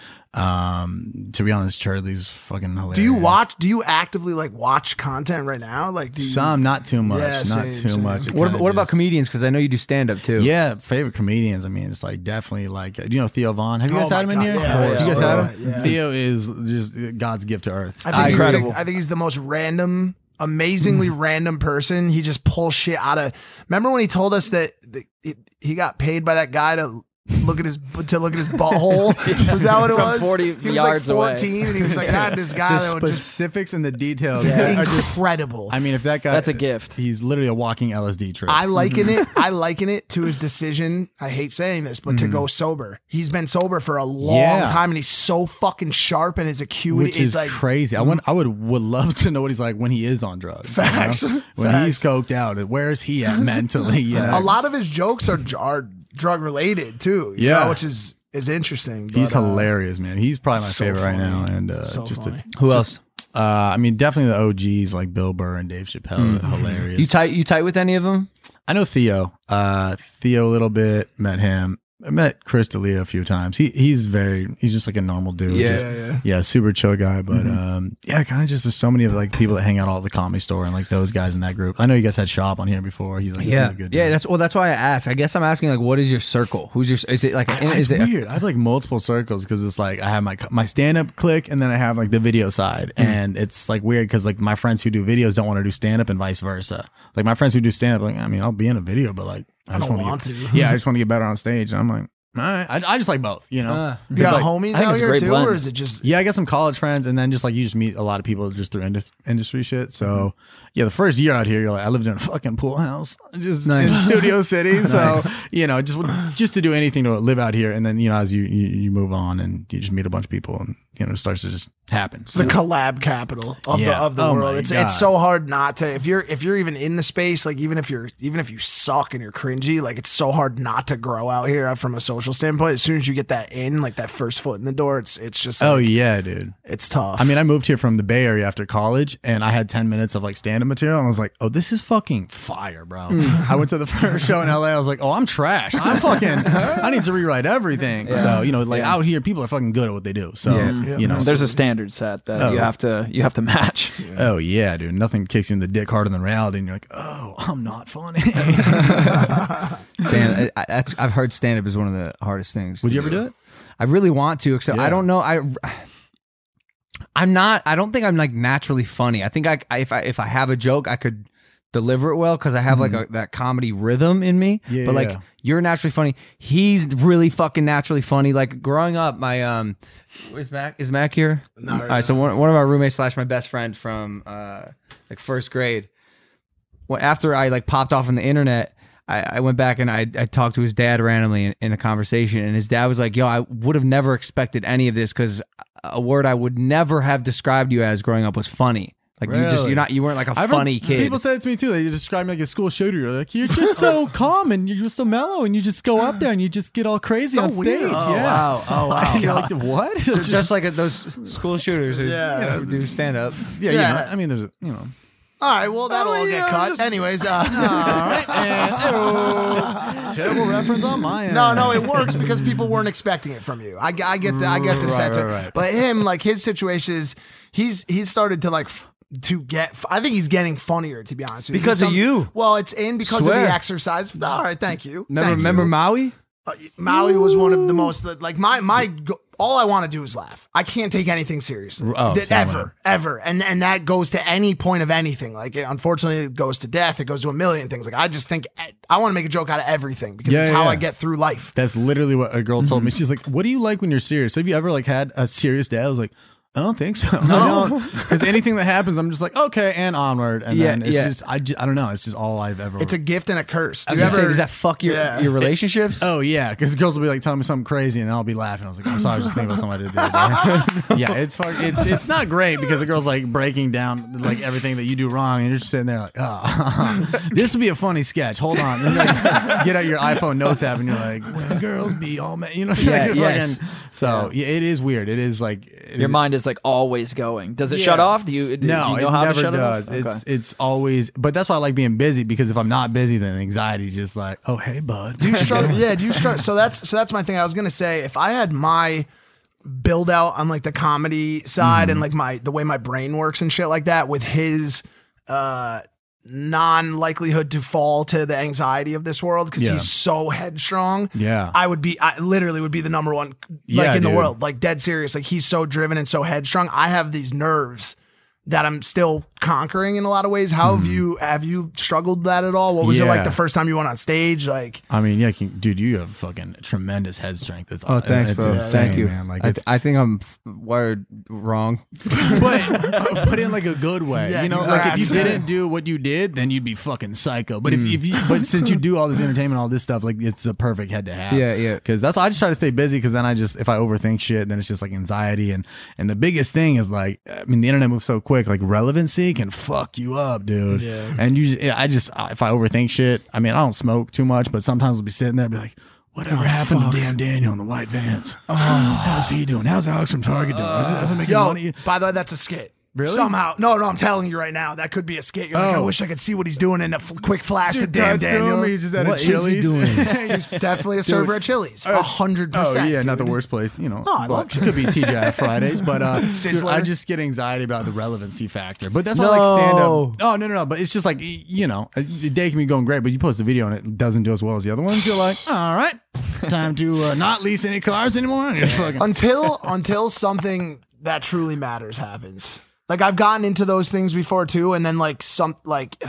Um, to be honest, Charlie's fucking hilarious. Do you watch? Do you actively like watch content right now? Like do you, Some, not too much, Yeah, not same, too same. much. It What, kinda about, what about just- comedians? Because I know you do stand up too. Yeah, favorite comedians. I mean, it's like definitely like. Do you know Theo Vaughn? Have you Oh guys had my him in God, here? yeah, you yeah, guys yeah, had him? yeah. Theo is just God's gift to Earth. I think, he's the, Incredible. I think he's the most random, amazingly random person. He just pulls shit out of. Remember when he told us that the, it, he got paid by that guy to look at his to look at his butthole. Was that what it From was? forty he was yards like away. fourteen, and he was like, God, this guy The that would just specifics and the details Yeah. are just incredible. I mean, if that guy, That's a gift. He's literally a walking L S D trip. I liken it. I liken it to his decision. I hate saying this, but to go sober. He's been sober for a long Yeah. time, and he's so fucking sharp, and his acuity Which is like crazy. I want. I would would love to know what he's like when he is on drugs. you know? Facts. When Facts. he's coked out, where is he at mentally? You know? a lot of his jokes are are drug related too. you Yeah. know, which is is interesting. He's but, uh, hilarious, man. He's probably my so favorite right now. funny. And uh, So just funny. a, Who else? uh, I mean, definitely the O Gs like Bill Burr and Dave Chappelle. Hilarious. You tight? You tight with any of them? I know Theo. Uh, Theo a little bit. Met him. I met Chris D'Elia a few times. He he's very he's just like a normal dude. Yeah, Just- yeah, yeah. yeah, super chill guy. But um, yeah, kind of just there's so many of like people that hang out all at the Comedy Store and like those guys in that group. I know you guys had Shop on here before. He's like a Yeah, really good. yeah. dude. That's well. That's why I asked. I guess I'm asking like, what is your circle? Who's your? Is it like? I, An, it's is it? weird. I have like multiple circles because it's like I have my my stand up clique and then I have like the video side, Mm-hmm. and it's like weird because like my friends who do videos don't want to do stand up and vice versa. Like my friends who do stand up, like I mean, I'll be in a video, but like I, I just don't wanna want get, to. Yeah, I just want to get better on stage. And I'm like, all right, I, I just like both, you know. Uh, You got like- homies I think out it's a here great too, blend. or is it just Yeah, I got some college friends, and then just like you just meet a lot of people just through indus- industry shit. So yeah, the first year out here, you're like, I lived in a fucking pool house, just Nice. in Studio City. So Nice. you know, just just to do anything to live out here, and then you know, as you you, you move on and you just meet a bunch of people, and you know, it starts to just happen. it's the collab capital of the Yeah. of the Oh world? my It's God. it's so hard not to if you're if you're even in the space, like even if you're even if you suck and you're cringy, like it's so hard not to grow out here from a social standpoint. As soon as you get that in, like that first foot in the door, it's it's just Oh like, yeah, dude. it's tough. I mean, I moved here from the Bay Area after college, and I had ten minutes of like stand-up material, and I was like, "Oh, this is fucking fire, bro!" I went to the first show in L A. I was like, "Oh, I'm trash. I'm fucking. I need to rewrite everything." So you know, like out here, people are fucking good at what they do. So Yeah. you know, There's a standard set that Oh. you have to you have to match. oh yeah, dude. Nothing kicks you in the dick harder than reality, and you're like, "Oh, I'm not funny." Dan, I, that's I've heard stand up is one of the hardest things. Would to you ever do it? I really want to, except I Yeah. don't know. I I'm not. I don't think I'm like naturally funny. I think I, I if I if I have a joke, I could deliver it well because I have like a, that comedy rhythm in me. Yeah, but like yeah. you're naturally funny. He's really fucking naturally funny. Like growing up, my um, is Mac is Mac here? Not All right, so one one of our roommates slash my best friend from uh like first grade. Well, after I like popped off on the internet. I, I went back and I, I talked to his dad randomly in, in a conversation, and his dad was like, "Yo, I would have never expected any of this because a word I would never have described you as growing up was funny. Like you just Really? you're not you weren't like a I've heard funny kid." People say it to me too. They describe me like a school shooter. You're like, you're just so calm and you're just so mellow, and you just go up there and you just get all crazy So on stage. weird. Oh, yeah. wow. Oh, wow. You're like, what? just, just like those school shooters who, Yeah. who do stand up. yeah, Yeah. You know, I mean, there's a, you know. all right, well that'll all get cut. Anyways, uh, All right. And, oh, terrible reference on my end. No, no, it works because people weren't expecting it from you. I, I get the I get the Right, sense, right, right. but him like his situation is he's he's started to like f- to get. I think he's getting funnier to be honest with you. Because of you. Well, it's in because Swear. of the exercise. All right, thank you. Remember, Thank you. remember Maui? Uh, Maui was one of the most like my my go- all I want to do is laugh. I can't take anything seriously. Oh, That- same ever, here. ever. And and that goes to any point of anything. Like it, unfortunately it goes to death, it goes to a million things. Like I just think I want to make a joke out of everything because Yeah, it's yeah, how yeah. I get through life. That's literally what a girl Mm-hmm. told me. She's like, "What do you like when you're serious? Have you ever like had a serious dad?" I was like, "I don't think so." No, because anything that happens, I'm just like, okay, and onward, and Yeah, then it's yeah. just, I, just, I don't know. It's just all I've ever. It's a gift and a curse. I Do was you gonna say, ever does that fuck your Yeah. your relationships? Oh yeah, because girls will be like telling me something crazy, and I'll be laughing. I was like, "I'm sorry, I was just thinking about something I did the other day." Yeah, it's fuck, it's it's not great because the girl's like breaking down like everything that you do wrong, and you're just sitting there like, "Oh, this would be a funny sketch." Hold on, and like, get out your iPhone notes app, and you're like, "When girls be all mad," you know? Yeah, like, it's yes. fucking- so yeah. it is weird. It is like it Your is- mind is like always going. Does it Yeah. shut off? Do you, do No, you know it how never to shut does. it off? It's it's always, but that's why I like being busy because if I'm not busy, then anxiety's just like, oh hey bud. do you struggle? Yeah, do you struggle? So that's so that's my thing. I was gonna say if I had my build out on like the comedy side Mm-hmm. and like my the way my brain works and shit like that with his uh non likelihood to fall to the anxiety of this world because Yeah. he's so headstrong. Yeah. I would be I literally would be the number one like Yeah, in the dude. world, like dead serious. Like he's so driven and so headstrong. I have these nerves that I'm still conquering in a lot of ways. How have you have you struggled that at all? What was it Yeah. like the first time you went on stage? Like, I mean, yeah, can, dude, you have fucking tremendous head strength. It's, Oh, thanks, it's bro. insane, Thank you. man. Like, I, it's, th- I think I'm f- wired wrong. but put in like a good way. Yeah, you know, like if you congrats. didn't do what you did, then you'd be fucking psycho. But Mm. if, if you, but since you do all this entertainment, all this stuff, like it's the perfect head to have. Yeah, yeah. Because that's I just try to stay busy. Because then I just if I overthink shit, then it's just like anxiety. And and the biggest thing is like, I mean, the internet moves so quick. Like relevancy can fuck you up, dude. Yeah. And you, just, yeah, I just if I overthink shit, I mean, I don't smoke too much, but sometimes I'll be sitting there and be like, whatever happened fuck. to damn Daniel in the white vans? Oh, how's he doing? How's Alex from Target doing? Are they- are they making yo, money? by the way, that's a skit. Really? Somehow, no, no, I'm telling you right now, that could be a skit. You're like, I Oh. wish I could see what he's doing in a f- quick flash Dude, of damn God's Daniel. doing me. He's just at What a is he Chili's. doing? He's definitely a server at Chili's. A hundred Oh percent. yeah, not the dude. worst place, you know. No, I but love it could be T G I Fridays, but uh, dude, Sizzler. I just get anxiety about the relevancy factor. But that's why No. I like stand up. Oh no, no, no. But it's just like y- you know, the day can be going great, but you post a video and it doesn't do as well as the other ones. You're like, all right, time to uh, not lease any cars anymore. And you're fucking until until something that truly matters happens. Like I've gotten into those things before too, and then like some like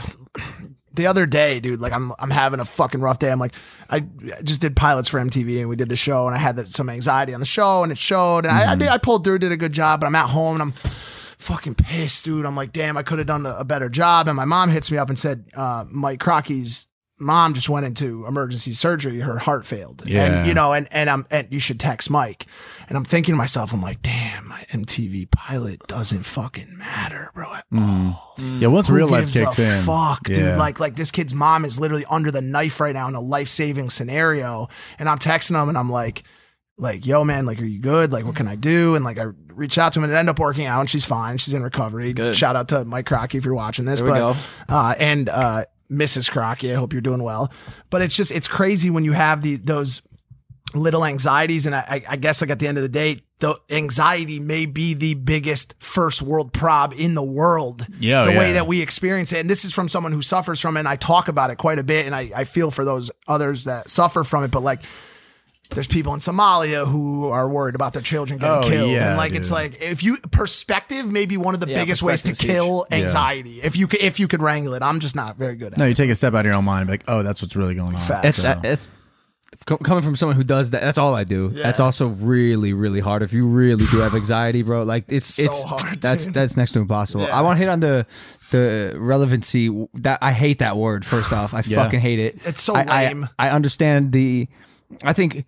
the other day, dude, like I'm I'm having a fucking rough day. I'm like, I just did pilots for M T V and we did the show, and I had that, some anxiety on the show, and it showed, and I, I did I pulled through, did a good job, but I'm at home and I'm fucking pissed, dude. I'm like, damn, I could have done a, a better job. And my mom hits me up and said, uh, Mike Crocky's mom just went into emergency surgery. Her heart failed. Yeah. And, you know, and, and I'm, and you should text Mike. And I'm thinking to myself, I'm like, damn, my M T V pilot doesn't fucking matter, bro. at all. yeah. Once Who real life gives kicks a in, fuck, dude. Yeah. Like, like this kid's mom is literally under the knife right now in a life-saving scenario. And I'm texting him and I'm like, like, yo, man, like, are you good? Like, what can I do? And like, I reached out to him and it ended up working out and she's fine. She's in recovery. Good. Shout out to Mike Crocky if you're watching this. There we but, go. Uh, and, uh, Missus Crocky, I hope you're doing well. But it's just, it's crazy when you have the, those little anxieties. And I, I guess like at the end of the day, the anxiety may be the biggest first world prob in the world. Yeah, the yeah. way that we experience it. And this is from someone who suffers from it. And I talk about it quite a bit. And I, I feel for those others that suffer from it. But like, there's people in Somalia who are worried about their children getting Oh, killed. yeah, and like, it's dude. like, if you, perspective may be one of the Yeah, biggest ways to perspective's kill huge. Yeah. anxiety. If you could, if you could wrangle it. I'm just not very good at No, it. you take a step out of your own mind and be like, oh, that's what's really going on. Facts. It's, So- that, it's co- coming from someone who does that. That's all I do. Yeah. That's also really, really hard. If you really do have anxiety, bro, like it's So it's hard, that's dude. that's next to impossible. Yeah. I want to hit on the the relevancy. That I hate that word. First off, I Yeah. fucking hate it. It's so I, I- lame. I understand the. I think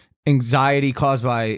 anxiety caused by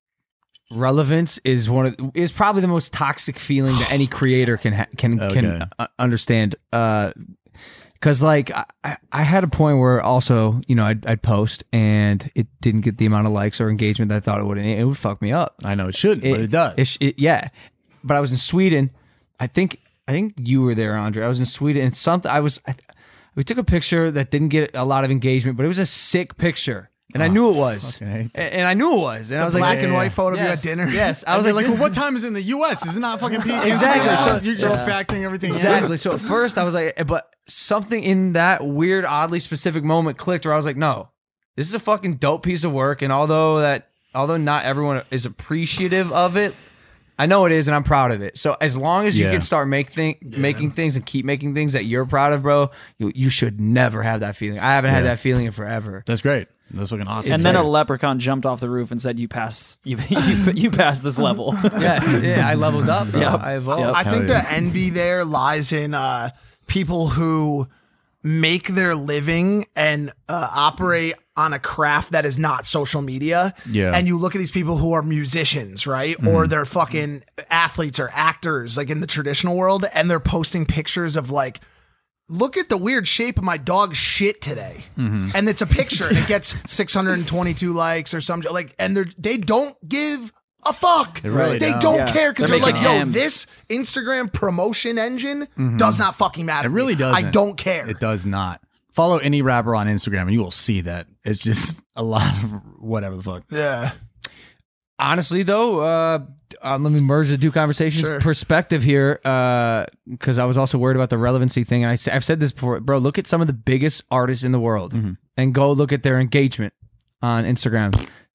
relevance is one of is probably the most toxic feeling that any creator can ha- can can Okay. uh, understand. Uh, Cause like I, I- I had a point where also, you know, I'd, I'd post and it didn't get the amount of likes or engagement that I thought it would. And it would fuck me up. I know it shouldn't, but it does. It, sh- it, yeah, but I was in Sweden. I think I think you were there, Andre. I was in Sweden, and something I was. I, we took a picture that didn't get a lot of engagement, but it was a sick picture, and I knew it was. fucking hate and, and I knew it was, and I was Black like, and yeah. white photo of you Yes, at dinner. yes. I I was was like, like, well, what time is it in the U S? Is it not fucking peak? Exactly. So- you're just factoring everything in. Exactly. So at first I was like, but something in that weird, oddly specific moment clicked where I was like, no, this is a fucking dope piece of work. And although that, although not everyone is appreciative of it, I know it is, and I'm proud of it. So as long as you Yeah. can start make thing, making things and keep making things that you're proud of, bro, you you should never have that feeling. I haven't had Yeah. that feeling in forever. That's great. That's fucking awesome. And then a leprechaun jumped off the roof and said, "You pass, you you, you passed this level." Yes, yeah, I leveled up. Bro. Yep. I evolved. Yep. I think Hell yeah. the envy there lies in uh, people who make their living and uh, operate on a craft that is not social media. Yeah. And you look at these people who are musicians, right? Or they're fucking athletes or actors, like in the traditional world, and they're posting pictures of like, look at the weird shape of my dog's shit today. And it's a picture and it gets six hundred twenty-two likes or something. Like, and they're, they don't give a fuck. really they don't. don't Yeah. care because They're they're, like, making yo, M's. this Instagram promotion engine does not fucking matter. It to really me. doesn't. I don't care. It does not. Follow any rapper on Instagram and you will see that. It's just a lot of whatever the fuck. Yeah. Honestly, though, uh, uh, let me merge the two conversations. Sure. Perspective here, because I was also worried about the relevancy thing. And I, sa- I've said this before, bro. Look at some of the biggest artists in the world, and go look at their engagement on Instagram.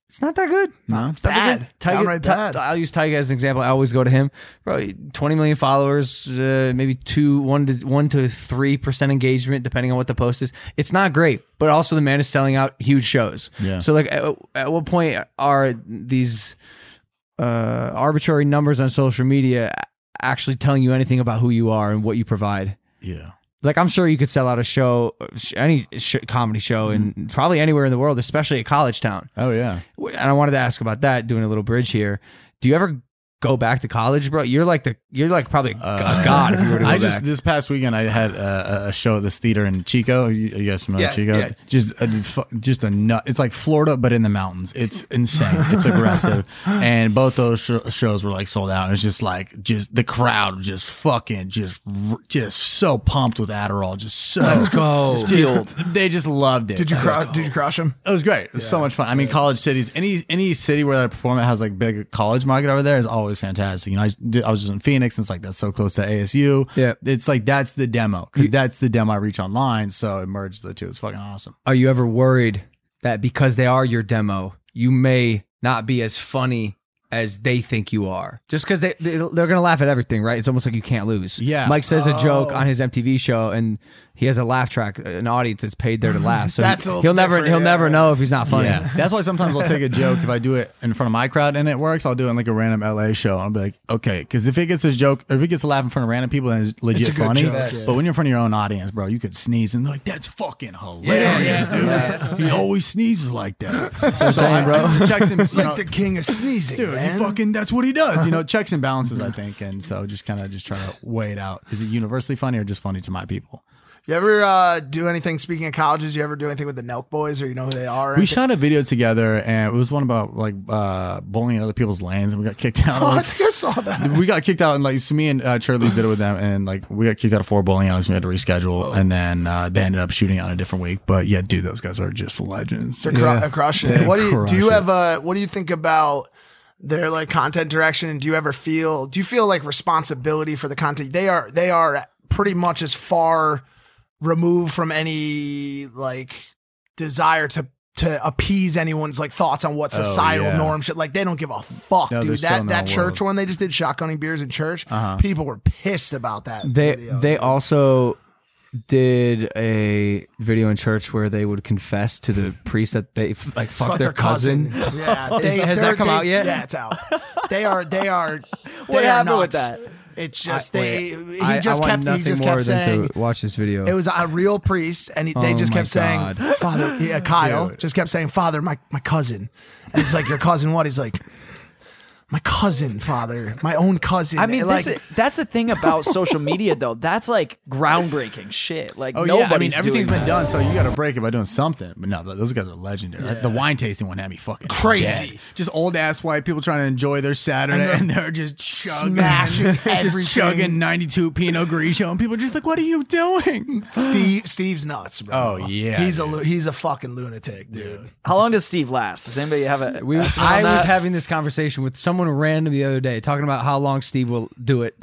It's not that good. No, it's not that Bad. good. Tiger, Downright Ti- bad. I'll use Tiger as an example. I always go to him. Probably twenty million followers, uh, maybe two, one to one to three percent engagement, depending on what the post is. It's not great, but also the man is selling out huge shows. Yeah. So like, at, at what point are these uh, arbitrary numbers on social media actually telling you anything about who you are and what you provide? Yeah. Like, I'm sure you could sell out a show, any sh- comedy show, and probably anywhere in the world, especially a college town. Oh yeah. And I wanted to ask about that, doing a little bridge here. Do you ever go back to college, bro? You're like the you're like probably a Uh, god if you were to go I just back. this past weekend I had a, a show at this theater in Chico. Are you, are you guys familiar with Yeah, Chico? yeah. Just a, fu- just a nut. It's like Florida, but in the mountains. It's insane. It's aggressive. And both those sh- shows were like sold out. It was just like just the crowd just fucking just r- just so pumped with Adderall. Just so Let's go. Just- they just loved it. Did you So- cru- did you crush him? It was great. It was so much fun. I mean, college cities, any any city where I perform at has like big college market over there is always fantastic. You know, I, did- I was just in Phoenix, and it's like that's so close to A S U. Yeah. It's like that's the demo because that's the demo I reach online. So it merges the two. It's fucking awesome. Are you ever worried that because they are your demo, you may not be as funny as they think you are? Just because they, they they're gonna laugh at everything, right? It's almost like you can't lose. Yeah. Mike says a joke Oh. on his M T V show, and he has a laugh track, an audience that's paid there to laugh. So That's he, a little he'll never different, he'll yeah, never yeah. know if he's not funny. Yeah. That's why sometimes I'll take a joke if I do it in front of my crowd and it works. I'll do it in like a random L A show. I'll be like, okay, because if it gets a joke, or if it gets a laugh in front of random people, then it's legit It's a good funny. joke, yeah. But when you're in front of your own audience, bro, you could sneeze and they're like, that's fucking hilarious, dude. He always sneezes like that. So, saying, bro. I- I- checks and He's you like know, the king of sneezing, Dude, man. he fucking, that's what he does. You know, checks and balances, I think. And so just kind of just try to weigh it out. Is it universally funny or just funny to my people? You ever uh, do anything, speaking of colleges, you ever do anything with the Nelk Boys, or you know who they are? or We anything? shot a video together and it was one about like uh, bowling in other people's lanes and we got kicked out. Oh, I Like, think I saw that. we got kicked out and like so me and uh, Charlie did it with them and like we got kicked out of four bowling alleys. We had to reschedule and then uh, they ended up shooting on a different week. But yeah, dude, those guys are just legends. They're cru- uh, crushing it. They What do you crush do? You it. have uh, what do you think about their like content direction? And do you ever feel do you feel like responsibility for the content? They are they are pretty much as far removed from any like desire to to appease anyone's like thoughts on what Oh, societal yeah. norm shit. Like they don't give a fuck, No, they're dude. so That in that that church world. one they just did shotgunning beers in church. Uh-huh. People were pissed about that. They video, they dude. also did a video in church where they would confess to the priest that they f- like fuck, Fuck their cousin. Yeah, Is- they, has they're- that come they- out yet? Yeah, it's out. They are. They are. What they are happened with nuts. that? It's just I- they. wait, he I- just I want kept. He nothing just more kept than saying. to watch this video. It was a real priest, and he, they Oh just my kept saying, God. "Father, yeah, Kyle." Dude. Just kept saying, "Father, my my cousin," and it's like, "Your cousin what?" He's like, "My cousin, Father, my own cousin." I mean, like, this is, that's the thing about social media, though. That's like groundbreaking shit. Like Oh nobody's yeah, I mean everything's doing been that. done, so you got to break it by doing something. But no, those guys are legendary. The wine tasting one had me fucking Crazy. dead. Just old ass white people trying to enjoy their Saturday, And and they're they're, just chugging, smashing just everything. chugging ninety-two Pinot Grigio, and people are just like, "What are you doing?" Steve. Steve's nuts, bro. Oh, yeah, he's a dude. lu- he's a fucking lunatic, dude. How long does Steve last? Does anybody have a? We, estimate on I was that? having this conversation with someone random the other day, talking about how long Steve will do it.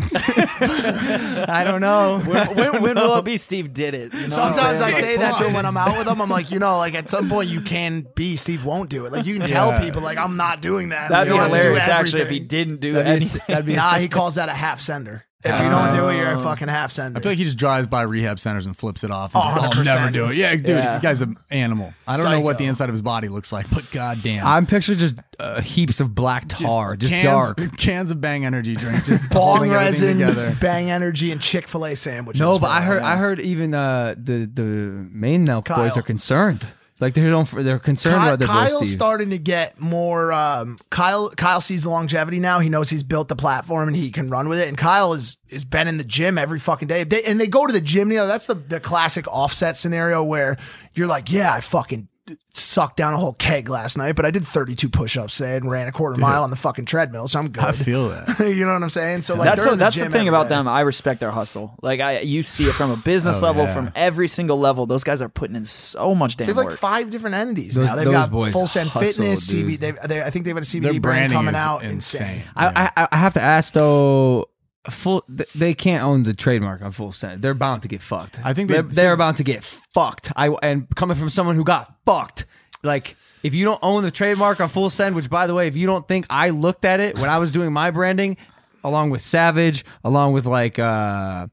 I don't know. when, when, when will it be Steve did it? You know what I'm Sometimes I saying? say that to him when I'm out with him. I'm like, you know, like at some point you can be. Steve won't do it. Like you can tell Yeah. people, like I'm not doing that. That'd You be don't have to do hilarious, actually, if he everything. didn't do That'd be a- anything. that'd be a- Nah, he calls that a half sender. If you don't do it, you're a fucking half sender. I feel like he just drives by rehab centers and flips it off. He's Oh, like, I'll one hundred never percent. do it. Yeah, dude, Yeah. you guy's an animal. I don't know what the Psycho. inside of his body looks like, but goddamn, I'm picturing just uh, heaps of black tar, just, cans, dark. cans of Bang Energy drink, just Bong holding everything resin, together. Bang Energy, and Chick Fil A sandwiches. No, but bro. I heard I heard even uh, the the main Nelk boys Kyle. are concerned. Like they don't they're concerned Kyle, about their boy Kyle's Steve. starting to get more. Um, Kyle Kyle sees the longevity now. He knows he's built the platform and he can run with it. And Kyle is is been in the gym every fucking day. They, and they go to the gym. You know, that's the the classic Offset scenario where you're like, yeah, I fucking sucked down a whole keg last night, but I did thirty-two push-ups today and ran a quarter mile on the fucking treadmill, so I'm good. I feel that. You know what I'm saying? So like, That's they're the, in the that's the gym thing every about day. them. I respect their hustle. Like I, you see it from a business Oh, level, yeah. from every single level. Those guys are putting in so much damn They have like work. five different entities Those- now. They've those got boys Full Send hustle, Fitness, C B. dude. They, they, I think they have a C B D Their brand branding coming is out. insane. Insane. I, I I have to ask though. Full, th- they can't own the trademark on Full Send. They're bound to get fucked. I think they- they're, they're bound to get fucked. I and coming from someone who got fucked like if you don't own the trademark on Full Send, which by the way, if you don't think I looked at it when I was doing my branding, along with Savage, along with like uh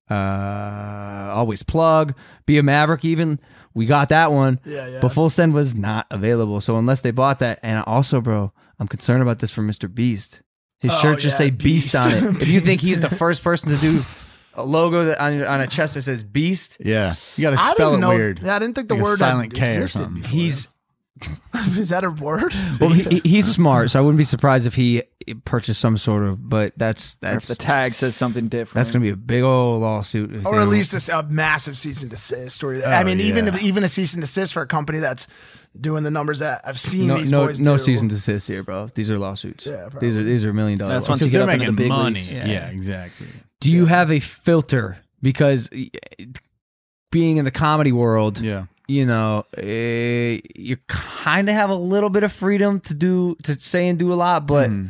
uh Always Plug, Be a Maverick, even we got that one. Yeah, yeah. But Full Send was not available. So unless they bought that, and also, bro, I'm concerned about this for Mister Beast. His Oh, shirt just yeah, say Beast, Beast. on it. If you think he's the first person to do a logo that on, on a chest that says Beast, Yeah, you got to I spell didn't it know. weird. Yeah, I didn't think the Like a word silent K or existed something. before. he's Is that a word? well, he, he- he's smart. So I wouldn't be surprised if he purchased some sort of. But that's Or if that's the tag says something different. that's gonna be a big old lawsuit. if Or they at don't- least a, s- a massive cease and desist. Or I Oh, mean, even yeah. if, even a cease and desist for a company that's doing the numbers that I've seen no these no boys no do. season desist here, bro. These are lawsuits. Yeah, these are these are million dollar. That's lawsuits. once you Because get they're up into the making big money. leagues. Yeah. exactly. Do you have a filter? Because eh, being in the comedy world, Yeah. you know, eh, you kind of have a little bit of freedom to do to say and do a lot, but Mhm.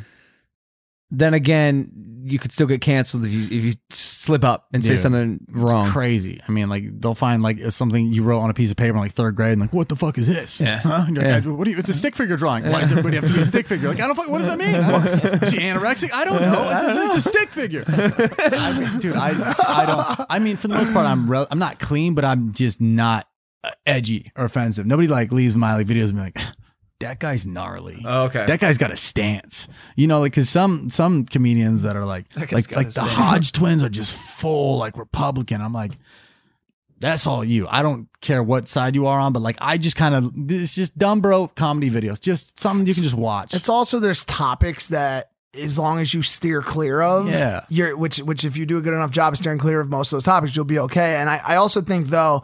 then again, you could still get canceled if you if you slip up and say Dude, something wrong. Crazy. I mean, like they'll find like something you wrote on a piece of paper in like third grade, and like, what the fuck is this? Yeah. Huh? And you're Yeah. like, what do you? It's a stick figure drawing. Why does everybody have to use a stick figure? Like, I don't fuck. What does that mean? What, is she anorexic? I don't know. It's a, it's a stick figure. I mean, dude, I I don't. I mean, for the most part, I'm rel- I'm not clean, but I'm just not uh, edgy or offensive. Nobody like leaves my like videos and be like, that guy's gnarly. Oh, okay. That guy's got a stance. You know, like because some some comedians that are like guy's like got like a the stance. Hodge twins are just full like Republican. I'm like, that's all you. I don't care what side you are on, but like I just kind of it's just dumb bro comedy videos. Just something you can just watch. It's also there's topics that as long as you steer clear of, Yeah. you're which which if you do a good enough job of steering clear of most of those topics, you'll be okay. And I, I also think though,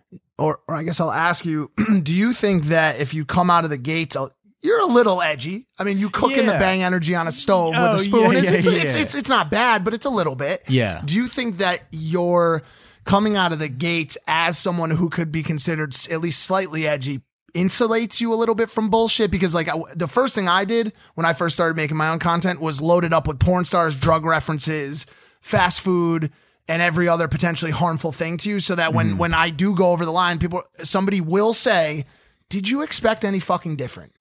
or or I guess I'll ask you, do you think that if you come out of the gates, uh, you're a little edgy? I mean, you cooking the Yeah. Bang Energy on a stove Oh, with a spoon. yeah, it's, yeah, it's, yeah. It's, it's it's not bad, but it's a little bit. Yeah. Do you think that you're coming out of the gates as someone who could be considered s- at least slightly edgy insulates you a little bit from bullshit? Because like I, the first thing I did when I first started making my own content was loaded up with porn stars, drug references, fast food, and every other potentially harmful thing to you, so that when when I do go over the line, people somebody will say, "Did you expect any fucking different?"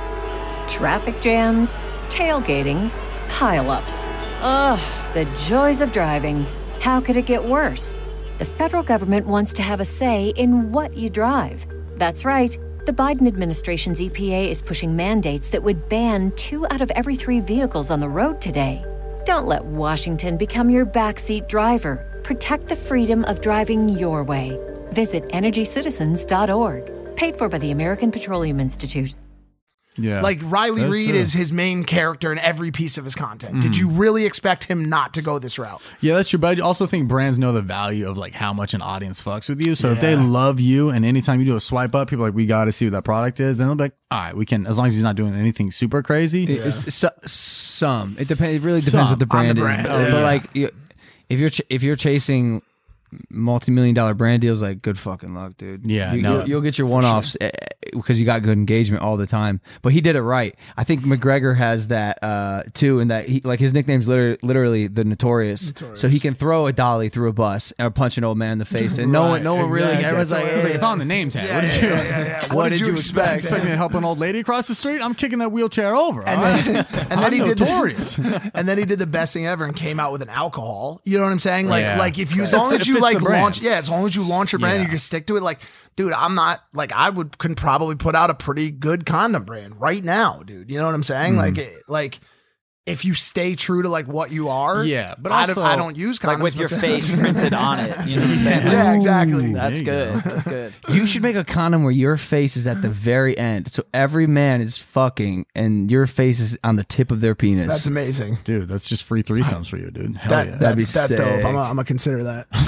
Traffic jams, tailgating, pileups. Ugh, the joys of driving. How could it get worse? The federal government wants to have a say in what you drive. That's right. The Biden administration's E P A is pushing mandates that would ban two out of every three vehicles on the road today. Don't let Washington become your backseat driver. Protect the freedom of driving your way. Visit energy citizens dot org. Paid for by the American Petroleum Institute. Yeah. Like Riley That's Reid true. is his main character in every piece of his content. Did you really expect him not to go this route? Yeah, that's true. But I also think brands know the value of like how much an audience fucks with you. So if they love you and anytime you do a swipe up, people are like, we got to see what that product is. Then they'll be like, all right, we can, as long as he's not doing anything super crazy. It's, so, some. It depends. It really depends Some. what the brand, On the brand, is. yeah. But like, you- if you're ch- if you're chasing multi-million dollar brand deals, like good fucking luck, dude. Yeah, you, no. you'll, you'll get your one-offs eh, because you got good engagement all the time. But he did it right. I think McGregor has that uh, too, and that he like his nickname's literally, literally the Notorious. So he can throw a dolly through a bus or punch an old man in the face, and no Right, one, no one really. exactly. Everyone's It's like, it's like, it's on the name tag. Yeah, what did yeah, you, yeah, yeah, yeah. What did you expect? expect me to help an old lady across the street? I'm kicking that wheelchair over. And all then, right? and then I'm he did notorious. the, and then he did the best thing ever and came out with an alcohol. You know what I'm saying? Like, Yeah. like if you, as Right. long It as you fits like the brand. launch, yeah, as long as you launch your brand, Yeah. you just stick to it. Like, dude, I'm not like I would can probably put out a pretty good condom brand right now, dude. You know what I'm saying? Mm. Like, it, like if you stay true to like what you are, Yeah, but I, also- don't, I don't use condoms Like with your but- face printed on it. You know what I'm saying? Yeah, exactly. That's There you good. go. That's good. You should make a condom where your face is at the very end, so every man is fucking, and your face is on the tip of their penis. That's amazing. Dude, that's just free threesomes for you, dude. Hell That, yeah. That'd be that's that's dope. sick. I'm gonna I'm consider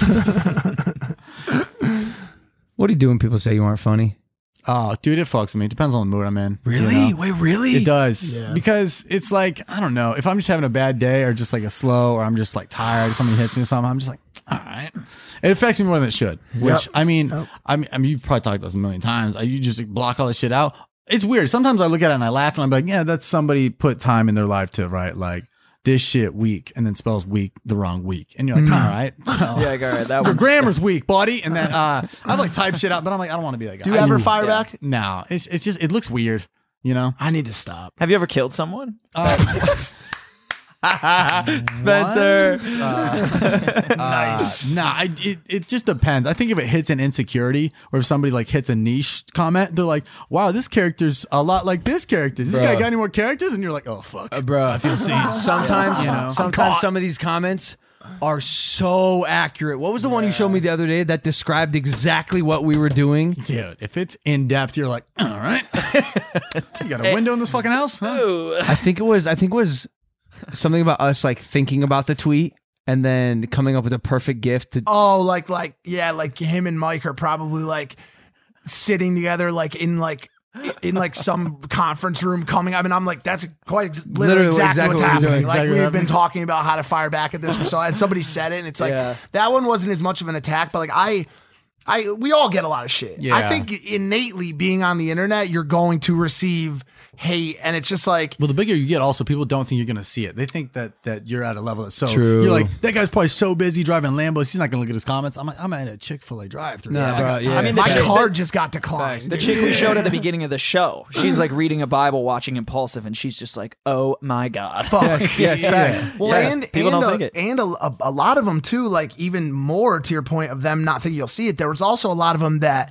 that. What do you do when people say you aren't funny? Oh, dude, it fucks with me. It depends on the mood I'm in. you Really? know? Wait, really? It does. Yeah. Because it's like, I don't know, if I'm just having a bad day or just like a slow or I'm just like tired, somebody hits me or something, I'm just like, all right. It affects me more than it should. Which, Yep. I mean, Yep. I mean, I mean, you've probably talked about this a million times. I, you just like, block all this shit out. It's weird. Sometimes I look at it and I laugh and I'm like, yeah, that's somebody put time in their life to write like this shit weak, and then spells weak the wrong week, and you're like, all right, so, Yeah, like, all right, that your one's grammar's weak, buddy. And then uh, I like type shit out, but I'm like, I don't want to be that guy. Do you I ever just- fire yeah. back? No, it's it's just it looks weird, you know. I need to stop. Have you ever killed someone? Spencer. Uh, Nice. Uh, nah, I, it, it just depends. I think if it hits an insecurity or if somebody like hits a niche comment, they're like, wow, this character's a lot like this character. This Bro. guy got any more characters? And you're like, oh, fuck. Uh, bro, I feel seen. Sometimes, You know? sometimes some of these comments are so accurate. What was the one you showed me the other day that described exactly what we were doing? Dude, if it's in depth, you're like, all right. You got a window in this fucking house? Huh? I think it was. I think it was something about us like thinking about the tweet and then coming up with a perfect gift. To, Oh, like like yeah, like him and Mike are probably like sitting together, like in like in like some conference room coming. I mean, I'm like, that's quite ex- literally, Literally exactly, exactly what's what you're happening. doing. Like Exactly we've what been happened. talking about how to fire back at this for so, and somebody said it, and it's like Yeah. that one wasn't as much of an attack, but like I. I we all get a lot of shit. Yeah. I think innately being on the internet, you're going to receive hate, and it's just like Well, the bigger you get, also people don't think you're gonna see it. They think that that you're at a level that's so True. you're like, that guy's probably so busy driving Lambos, he's not gonna look at his comments. I'm like, I'm at a Chick-fil-A drive-through. Nah, I bro, got yeah. time. I mean, the my chick- card just got declined. The chick we showed at the beginning of the show, she's like reading a Bible, watching Impulsive, and she's just like, "Oh my god!" Fuck. yes, yes, facts. Well, Yeah, and people and, don't a, think it. and a, a, a lot of them too, like even more to your point of them not thinking you'll see it. There was also a lot of them that,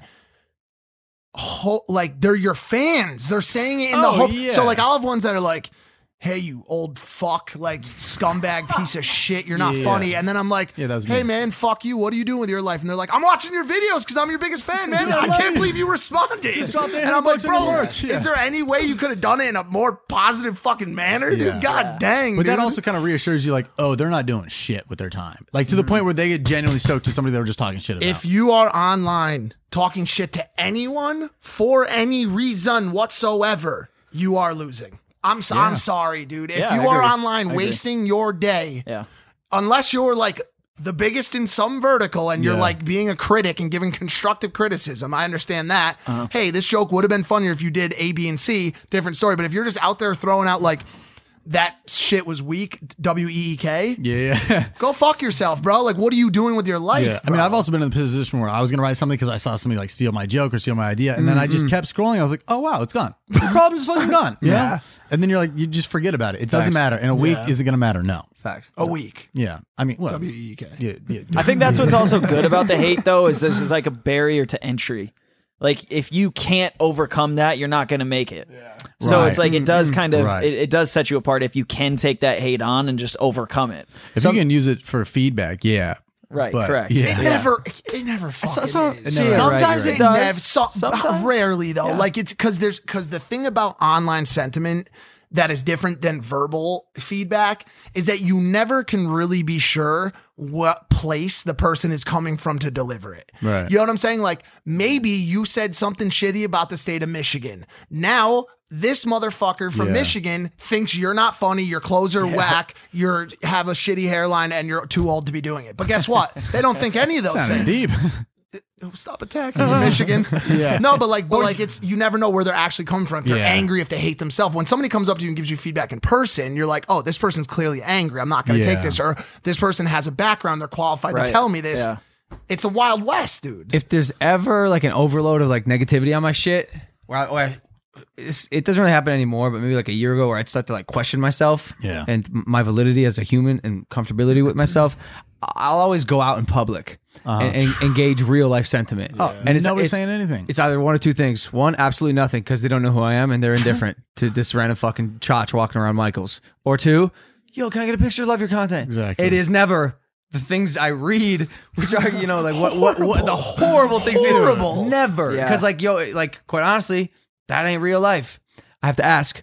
ho- like they're your fans. They're saying it in the Oh, hope. yeah. So like I'll have ones that are like, "Hey, you old fuck, like scumbag piece of shit, you're not Yeah. funny." And then I'm like, Yeah, that was "Hey me. man, fuck you. What are you doing with your life?" And they're like, "I'm watching your videos because I'm your biggest fan, man. Dude, I I love can't you. believe you responded." Just dropped eight and hundred I'm like, bucks in the "Bro, merch." Yeah. is there any way you could have done it in a more positive fucking manner, Yeah. dude? God dang, But dude. that also kind of reassures you, like, oh, they're not doing shit with their time. Like, to the point where they get genuinely stoked to somebody they were just talking shit about. If you are online talking shit to anyone for any reason whatsoever, you are losing. I'm so, I'm sorry, dude. If Yeah, you I are agree. online I agree. wasting your day, Yeah. unless you're like the biggest in some vertical and you're Yeah. like being a critic and giving constructive criticism, I understand that. Uh-huh. Hey, this joke would have been funnier if you did A, B, and C, different story. But if you're just out there throwing out like that shit was weak, W E E K, yeah. go fuck yourself, bro. Like, what are you doing with your life? Yeah, I mean, bro? I've also been in the position where I was going to write something because I saw somebody like steal my joke or steal my idea, and then I just kept scrolling. I was like, "Oh wow, it's gone. The problem's fucking gone." You Yeah. know? And then you're like, you just forget about it. It doesn't Facts. matter. In a week, Yeah. is it going to matter? No. Facts. a week. Yeah. I mean, well, W E E K. yeah, yeah, I think that's what's also good about the hate, though, is this is like a barrier to entry. Like if you can't overcome that, you're not going to make it. So Right. it's like it does kind of Right. it, it does set you apart if you can take that hate on and just overcome it. if you can use it for feedback, yeah. Right, But, correct. yeah. It never, it never fucking so- is. It never- Sometimes right, it you're does. Never, so, Sometimes. rarely though. Like it's because there's because the thing about online sentiment that is different than verbal feedback is that you never can really be sure what place the person is coming from to deliver it. Right. You know what I'm saying? Like maybe you said something shitty about the state of Michigan. Now this motherfucker from Yeah. Michigan thinks you're not funny, your clothes are whack, you're have a shitty hairline, and you're too old to be doing it. But guess what? They don't think any of those Sounding things. deep. Oh, stop attacking me, Michigan. Yeah. No, but like, but like, it's you never know where they're actually coming from. If they're Yeah. angry, if they hate themselves. When somebody comes up to you and gives you feedback in person, you're like, oh, this person's clearly angry. I'm not going to Yeah. take this. Or this person has a background. They're qualified Right. to tell me this. Yeah. It's a Wild West, dude. If there's ever like an overload of like negativity on my shit, where I, where I it's, it doesn't really happen anymore, but maybe like a year ago where I'd start to like question myself Yeah. and my validity as a human and comfortability with myself, I'll always go out in public and, and engage real life sentiment. Oh, and it's, nobody's it's, saying anything. It's either one or two things. One, absolutely nothing because they don't know who I am and they're indifferent to this random fucking chotch walking around Michael's. Or two, yo, can I get a picture? Love your content. Exactly. It is never the things I read, which are, you know, like what, what, what the horrible things. we do. Horrible. Never. Yeah. Because like, yo, like quite honestly, that ain't real life. I have to ask,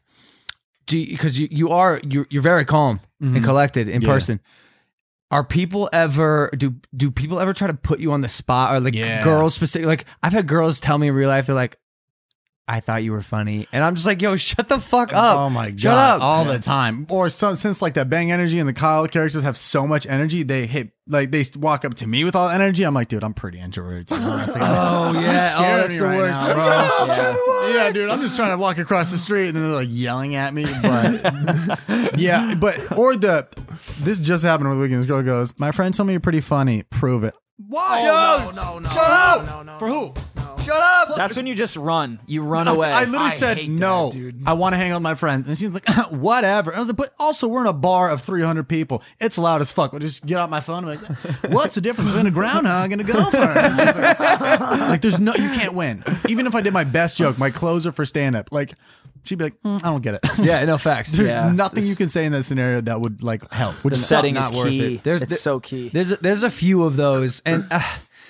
do you, because you, you are, you're, you're very calm and collected in Yeah. person. Are people ever do do people ever try to put you on the spot or like Yeah. girls specific? Like I've had girls tell me in real life they're like, I thought you were funny. And I'm just like, yo, shut the fuck up. Oh my god, Shut up. all the time. Or so, since like that Bang Energy and the Kyle characters have so much energy, they hit like they walk up to me with all energy. I'm like, dude, I'm pretty introverted. To be honest. Like, Oh, you're yeah. scaring Oh, that's me the right worst, now, bro. Yeah. Yeah, dude, I'm just trying to walk across the street and then they're like yelling at me. But yeah, but or the this just happened over the weekend. This girl goes, "My friend told me you're pretty funny. Prove it." Why? Oh, no, no, no. Shut up. No, no, For who? Shut up. That's when you just run. You run No, away. I literally I said hate no. that, dude. I want to hang out with my friends, and she's like, "Whatever." I was like, "But also, we're in a bar of three hundred people. It's loud as fuck." I'll just get out my phone. And be like, "What's the difference between a groundhog and a gopher?" And she's Like, like, there's no, you can't win. Even if I did my best joke, my closer for stand up, like, she'd be like, mm, "I don't get it." Yeah, no facts. There's Yeah. nothing you can say in that scenario that would like help. Which the is setting not is worth key. it. There's- it's there- so key. There's a, there's a few of those, and uh,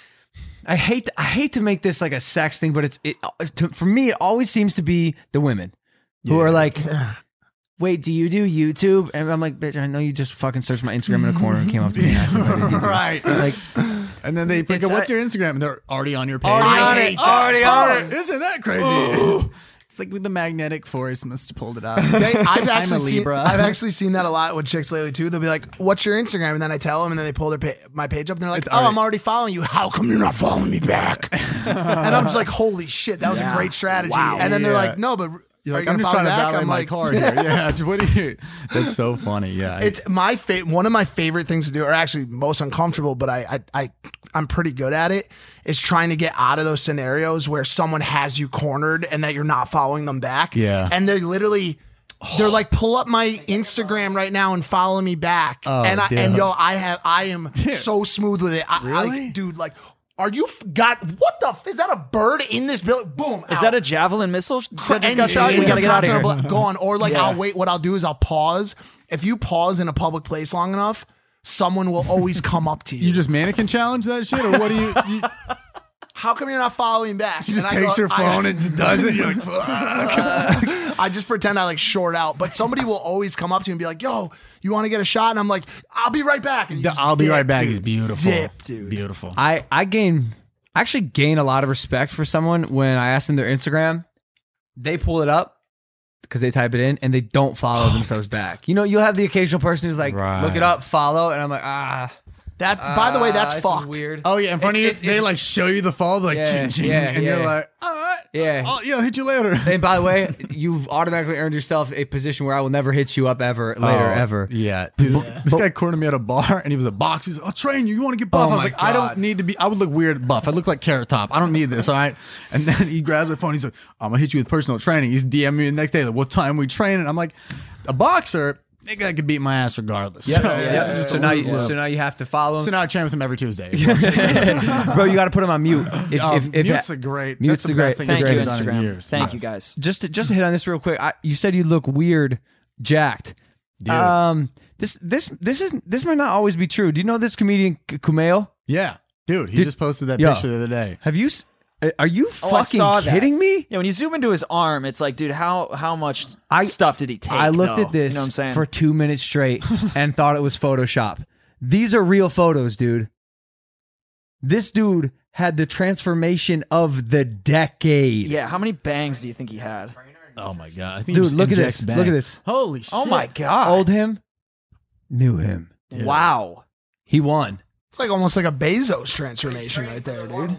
I hate I hate to make this like a sex thing, but it's it to, for me it always seems to be the women who are like, "Wait, do you do YouTube?" And I'm like, "Bitch, I know you just fucking searched my Instagram in a corner and came up to me and asked me what I did YouTube." Right. Like, And then they pick It's up, "What's a- your Instagram?" And they're already on your page. Already I on it. hate Already that. on it. Isn't that crazy? It's like with the magnetic force must have pulled it out. They, I've I'm actually a seen Libra. I've actually seen that a lot with chicks lately too. They'll be like, "What's your Instagram?" And then I tell them, and then they pull their pa- my page up, and they're like, It's "Oh, already- I'm already following you. How come you're not following me back?" And I'm just like, "Holy shit, that was a great strategy." Wow. And then they're Yeah. like, "No, but You're are like, you I'm gonna just follow trying to me back?" valet I'm my like, car here. Yeah, just- what do you? That's so funny. Yeah, I- It's my fa- one of my favorite things to do, or actually most uncomfortable, but I, I, I, I'm pretty good at it, is trying to get out of those scenarios where someone has you cornered and that you're not following them back. Yeah. And they're literally, they're like, "Pull up my Instagram right now and follow me back." Oh, and I, dude. and yo, I have, I am so smooth with it. I, Really? I, dude, like, are you f- got, what the, f- is that a bird in this building? Boom. Is out. that a javelin missile that just And got shot? you We gotta get out of here. constantly Gone. Or like, Yeah. I'll wait. What I'll do is I'll pause. If you pause in a public place long enough, someone will always come up to you. you just mannequin challenge that shit, or what do you? you How come you're not following back? she just And I takes go- her phone I, and just does it. You're like, fuck. I just pretend I like short out, but somebody will always come up to you and be like, "Yo, you want to get a shot?" And I'm like, "I'll be right back." And you The just I'll be dip, right back dude. is beautiful. Dip, dude. Beautiful. I I gain I actually gain a lot of respect for someone when I ask them their Instagram, they pull it up because they type it in and they don't follow themselves back. You know, you'll have the occasional person who's like, Right. "Look it up, follow," and I'm like, "Ah." That, by the way, that's ah, this is fucked. weird. Oh yeah, in front It's- of it's- you, they it's- like show you the fall, like Yeah, ching ching, yeah, and yeah. you're like, all right, Yeah. I'll, yeah, I'll hit you later. And by the way, you've automatically earned yourself a position where I will never hit you up ever later, Oh, ever. Yeah, dude, this, this guy cornered me at a bar, and he was a boxer. He's like, "I'll train you. You want to get buff?" Oh I was my like, "I God. don't need to be. I would look weird buff. I look like Carrot Top. I don't need this. All right." And then he grabs my phone. He's like, "I'm gonna hit you with personal training." He's DMing me the next day, like, "What time we train?" And I'm like, "A boxer, that guy could beat my ass regardless." Yep. So, Yeah. this is just So a now, lose you, lose. so now you have to follow him. So now I train with him every Tuesday. Bro, you got to put him on mute. If, Oh, if, if mute's a great. mute's That's the a best great- thing Thank he's you, done in Instagram. years. Thank you, guys. just to, just to hit on this real quick, I, you said you look weird, jacked. Dude. Um, this this this is this might not always be true. Do you know this comedian K- Kumail? Yeah, dude, he Did- just posted that Yo. picture the other day. Have you? s- uh, Are you Oh, I fucking saw that. kidding me? Yeah, when you zoom into his arm, it's like, dude, how how much I- stuff did he take? I looked though? at this You know what I'm saying? for two minutes straight and thought it was Photoshop. These are real photos, dude. This dude had the transformation of the decade. yeah, how many bangs do you think he had? Oh my god, I think Dude, look at this. Look at this. Holy shit! Oh my god! Old him, new him. Wow. He won. It's like almost like a Bezos transformation right there, dude.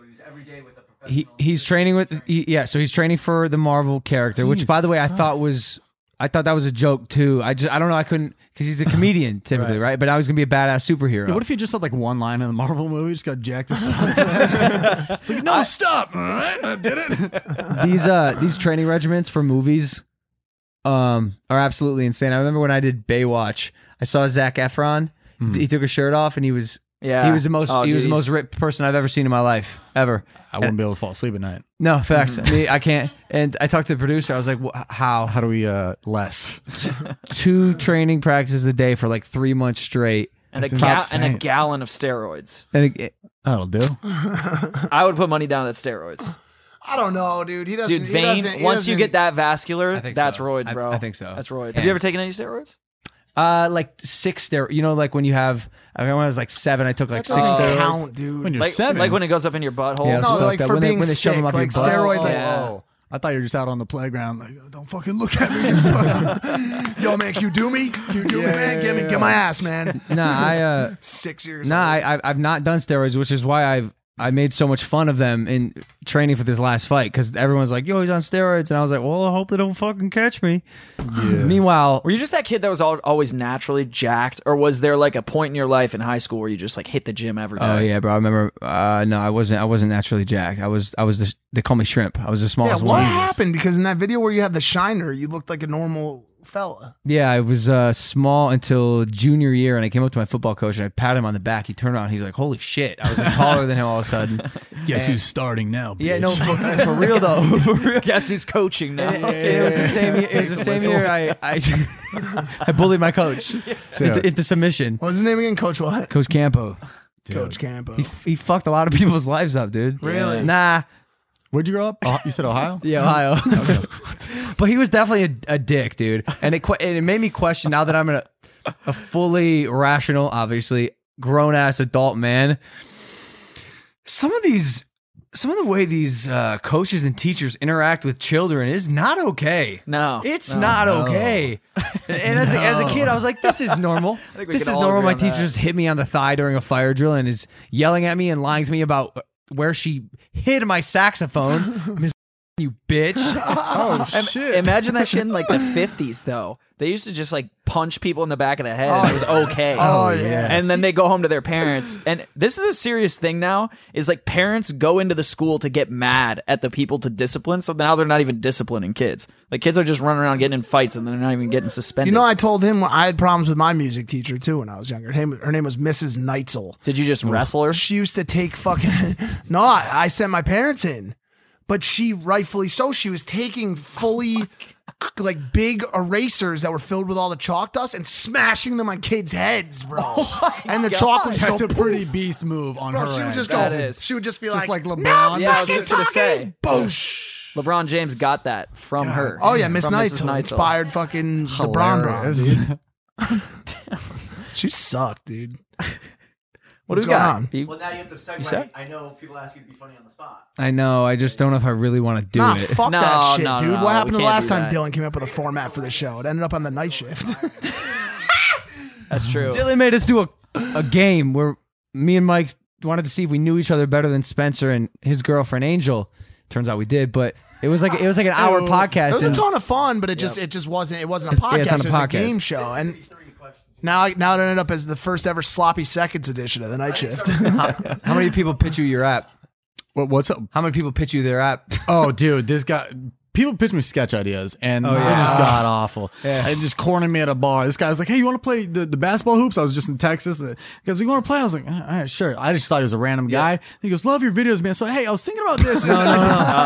He he's training with he, yeah, so he's training for the Marvel character, which by the way I thought was I thought that was a joke too. I just I don't know I couldn't because he's a comedian typically, right. But I was gonna be a badass superhero. Yeah, what if he just had like one line in the Marvel movie, just got jacked as fuck? It's like, no, stop! All right, I did it. these uh these training regiments for movies um are absolutely insane. I remember when I did Baywatch, I saw Zac Efron. He took his shirt off and he was Yeah. he was the most Oh, he was dude, the most he's- ripped person I've ever seen in my life ever. I wouldn't be able to fall asleep at night. No facts. Me, I can't. And I talked to the producer. I was like, "Wh- how? How do we uh less? Two training practices a day for like three months straight." And a, That's ga- insane. and a gallon of steroids. And it, That'll do. I would put money down that steroids. I don't know, dude. He doesn't. Dude, he vein, doesn't- he once you doesn't- get that vascular, I think that's so. roids, I- bro. I think so. That's roids. Yeah. Have you ever taken any steroids? uh, like six steroids. You know, like when you have. I mean, when I was like seven, I took like that six doesn't steroids. count, dude. When you're Like, seven, like when it goes up in your butthole? Yeah, no, fucked like up. for When they- being when they shove sick, him up your like butt. steroid. Oh, like, Yeah. oh. I thought you were just out on the playground. Like, oh, don't fucking look at me. Just fucking- Yo, man, can you do me? Can you do Yeah, me, man? yeah, Get me, yeah. get my ass, man. Nah, I uh, Six years. nah, old. I, I I've not done steroids, which is why I've I made so much fun of them in training for this last fight because everyone's like, "Yo, he's on steroids," and I was like, "Well, I hope they don't fucking catch me." Meanwhile, Were you just that kid that was al- always naturally jacked, or was there like a point in your life in high school where you just like hit the gym every day? oh yeah, bro. I remember. Uh, no, I wasn't. I wasn't naturally jacked. I was. I was. The, they call me shrimp. I was the Yeah, smallest what one. happened? Because in that video where you had the shiner, you looked like a normal fella. Yeah, I was uh, small until junior year, and I came up to my football coach and I patted him on the back. He turned around. He's like, "Holy shit!" I was like, taller than him all of a sudden. Guess And- who's starting now? Yeah, no, bitch? for, for real though. For real. Guess who's coaching now? And, and it was the same. Year, it was the same year. I I, I bullied my coach into, into submission. What was his name again? Coach what? Coach Campo. Coach Campo. He, he fucked a lot of people's lives up, dude. Really? Nah. Where'd you grow up? Oh, you said Ohio? Yeah, Ohio. But he was definitely a, a dick, dude. And it que- and it made me question now that I'm a, a fully rational, obviously grown ass adult man. Some of these, some of the way these uh, coaches and teachers interact with children is not okay. No, It's no. not No. okay. And, and as, a, as a kid, I was like, this is normal. think we This can is all normal. agree My on teacher that. just hit me on the thigh during a fire drill and is yelling at me and lying to me about where she hid my saxophone. Miss you bitch. Oh, Im- shit. Imagine that shit in like the fifties, though. They used to just like punch people in the back of the head, and it was okay. Oh, yeah. And then they go home to their parents. And this is a serious thing now. Is like parents go into the school to get mad at the people to discipline. So now they're not even disciplining kids. Like kids are just running around getting in fights, and they're not even getting suspended. You know, I told him I had problems with my music teacher too when I was younger. Her name, her name was Missus Neitzel. Did you just wrestle her? She used to take fucking. No, I, I sent my parents in, but she rightfully so. She was taking fully like big erasers that were filled with all the chalk dust and smashing them on kids' heads, bro. and the chalk would just That's go a pretty poof. beast move on Bro, her she would end. just go. That is. She would just be Just like, like LeBron. "Now Yeah, I was fucking just gonna say. talking." Boosh. LeBron James got that from her. Oh yeah, Miss From Missus Neitzel Neitzel. inspired fucking LeBron, bro, Hilarious. dude. She sucked, dude. What What's do we got? going on? You- Well, now you have to You said? segue. I know people ask you to be funny on the spot. I know. I just don't know if I really want to do Nah, it. fuck No, that shit, no, dude. no, what we happened the can't last do time that. Dylan came up with a format for the show? It ended up on the night shift. That's true. Dylan made us do a, a game where me and Mike wanted to see if we knew each other better than Spencer and his girlfriend Angel. Turns out we did, but it was like it was like an hour podcast. It was a and- ton of fun, but it just it just wasn't it wasn't a Yeah, podcast. it's not a it was podcast. a game show, and now now it ended up as the first ever sloppy seconds edition of the night shift. How many people pitch you your app? What, what's up? How many people pitch you their app? Oh, dude, this guy. People pitch me sketch ideas, and Oh, they yeah. just got awful. Yeah. They just cornered me at a bar. This guy was like, "Hey, you want to play the, the basketball hoops?" I was just in Texas. He goes, "You want to play?" I was like, "All right, sure." I just thought he was a random guy. He goes, "Love your videos, man." So, hey, I was thinking about this, and, I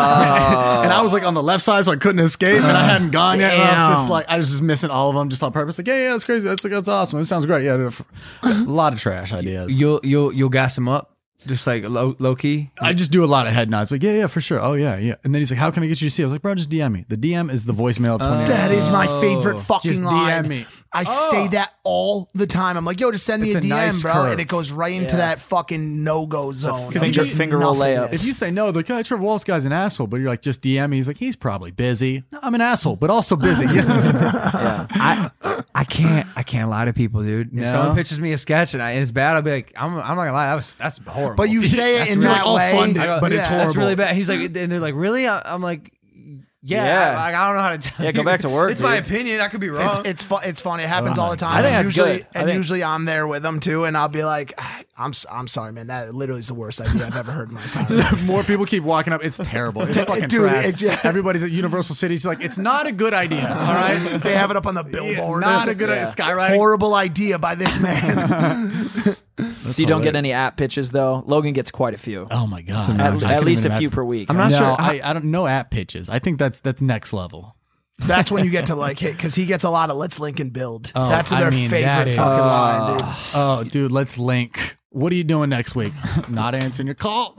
was- and I was like on the left side, so I couldn't escape, and I hadn't gone yet. And I was just Damn. like, I was just missing all of them, just on purpose. Like, yeah, yeah, that's crazy. That's that's awesome. It sounds great. Yeah, a lot of trash ideas. You'll you'll you'll gas him up, just like low low key. I just do a lot of head nods, like, yeah, yeah, for sure. Oh, yeah, yeah. And then he's like, how can I get you to see it? I was like, bro, just D M me. The D M is the voicemail of twenty. That is my favorite fucking Just D line. M me. I say that all the time. I'm like, yo, just send me It's a a D M, nice bro, curve. and it goes right into Yeah. that fucking no go zone. finger- of just finger roll layup. nothingness. If you say no, they're like, yeah, Trevor Wallace guy's an asshole, but you're like, just D M me. He's like, he's probably busy. No, I'm an asshole, but also busy. You know? Yeah. I I can't I can't lie to people, dude. If No? someone pitches me a sketch and, I, and it's bad, I'll be like, I'm I'm not gonna lie, that was that's horrible. But you say it That's in really that all way, fun, I go, but it's yeah, horrible. That's really bad. He's like, and they're like, really? I, I'm like, yeah. Yeah. Like, I don't know how to tell Yeah, go you. back to work, It's my dude. opinion. I could be wrong. It's it's fu- it's funny. It happens Oh all my the time. God. I think and that's usually, good. I and think- usually I'm there with them too, and I'll be like, "Ah, I'm s- I'm sorry, man. That literally is the worst idea I've ever heard in my entire life. More people keep walking up. It's terrible. It's fucking Dude, trash. it just- Everybody's at Universal Cities like, it's not a good idea. All right, They have it up on the billboard. not a good idea. Skywriting. Horrible idea by this man. So you don't get any app pitches though. Logan gets quite a few. Oh my god. At, I at couldn't least a even few imagine. per week. I'm huh? not No, sure. I, I don't know app pitches. I think that's that's next level. That's when you get to like hit because he gets a lot of let's link and build. Oh, That's I their mean, favorite that is- fucking line, dude. Oh, dude, let's link. What are you doing next week? Not answering your call.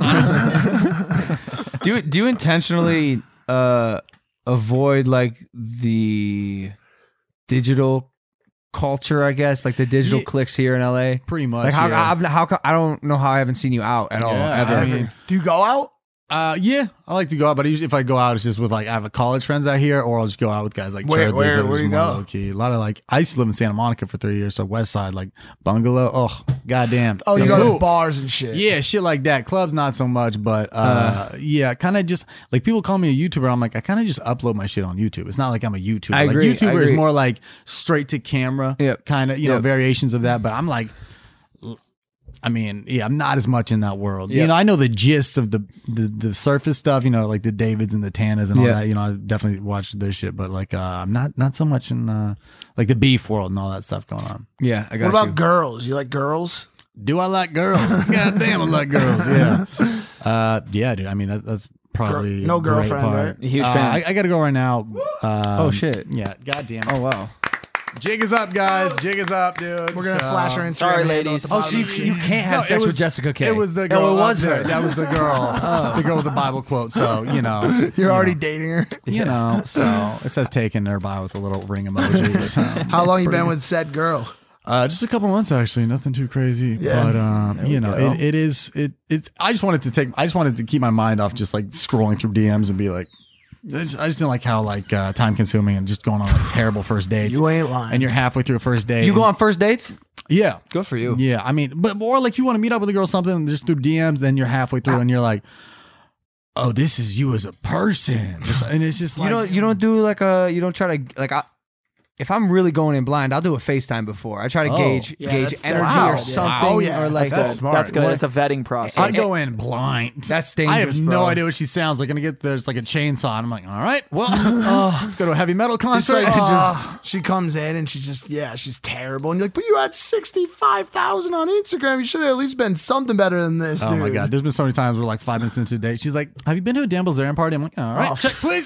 do you, do you intentionally uh avoid like the digital culture, I guess, like the digital Ye- clicks here in L A? Pretty much. Like how yeah. I've, how co- I don't know how I haven't seen you out at all Yeah, ever. I mean, Do you go out? Uh, yeah, I like to go out, but usually if I go out, it's just with like I have a college friends out here, or I'll just go out with guys like Where- Chad, where- that are where just you more go? low key. A lot of like I used to live in Santa Monica for three years, so West Side, like Bungalow. Oh, goddamn. Oh, you The go to move. bars and shit. Yeah, shit like that. Clubs not so much, but uh, yeah, kind of just like people call me a YouTuber. I'm like, I kind of just upload my shit on YouTube. It's not like I'm a YouTuber. I like agree, I YouTuber is agree. more like straight to camera, Yep. kind of you know Yep. variations of that. But I'm like. I mean, yeah, I'm not as much in that world. Yeah. You know, I know the gist of the, the the surface stuff. You know, like the Davids and the Tanas and all Yeah. that. You know, I definitely watched their shit, but like, uh, I'm not not so much in uh, like the beef world and all that stuff going on. Yeah, I got What about you. girls? You like girls? Do I like girls? God damn, I like girls. Yeah, uh, yeah, dude. I mean, that's that's probably Gir- no a great girlfriend, part. right? Huge Uh, fan. I, I got to go right now. Um, Oh, shit. Yeah, god damn it. Oh wow. Jig is up, guys. Jig is up, dude. We're gonna So- flash our Instagram. Sorry, handle at ladies. the Oh, bottom she of the you screen. can't have No, sex it was, with Jessica K. It was the girl. Oh, it up was there. her. That was the girl. The girl with the Bible quote. So you know, You're already dating her. you know. So it says taken nearby with a little ring emoji. So How long you been with said girl? Uh, just a couple months actually, nothing too crazy. Yeah. But um, you know, go. it, it is it it. I just wanted to take. I just wanted to keep my mind off just like scrolling through D Ms and be like. I just, I just didn't like how like uh, time consuming and just going on like terrible first dates. You ain't lying. And you're halfway through a first date. You go and- on first dates? Yeah. Good for you. Yeah, I mean, but or like you want to meet up with a girl or something just through D Ms, then you're halfway through and you're like, oh, this is you as a person, Just- and it's just like You don't you don't do like a you don't try to like I, if I'm really going in blind, I'll do a FaceTime before. I try to Oh. gauge Yeah, gauge that's- energy that's or good. something Oh, yeah. or like That's Good. smart. That's good. What- It's a vetting process. I go in blind. That's I dangerous, have bro. no idea what she sounds like. Gonna get there's like a chainsaw, and I'm like, all right, well, let's go to a heavy metal It's concert. like she Uh, just she comes in and she's just yeah she's terrible and you're like but you had sixty five thousand on Instagram, you should have at least been something better than this. Oh dude. my god! There's been so many times where like five minutes into the date, she's like, "Have you been to a Dan Bilzerian party?" I'm like, "All right, Oh, check please."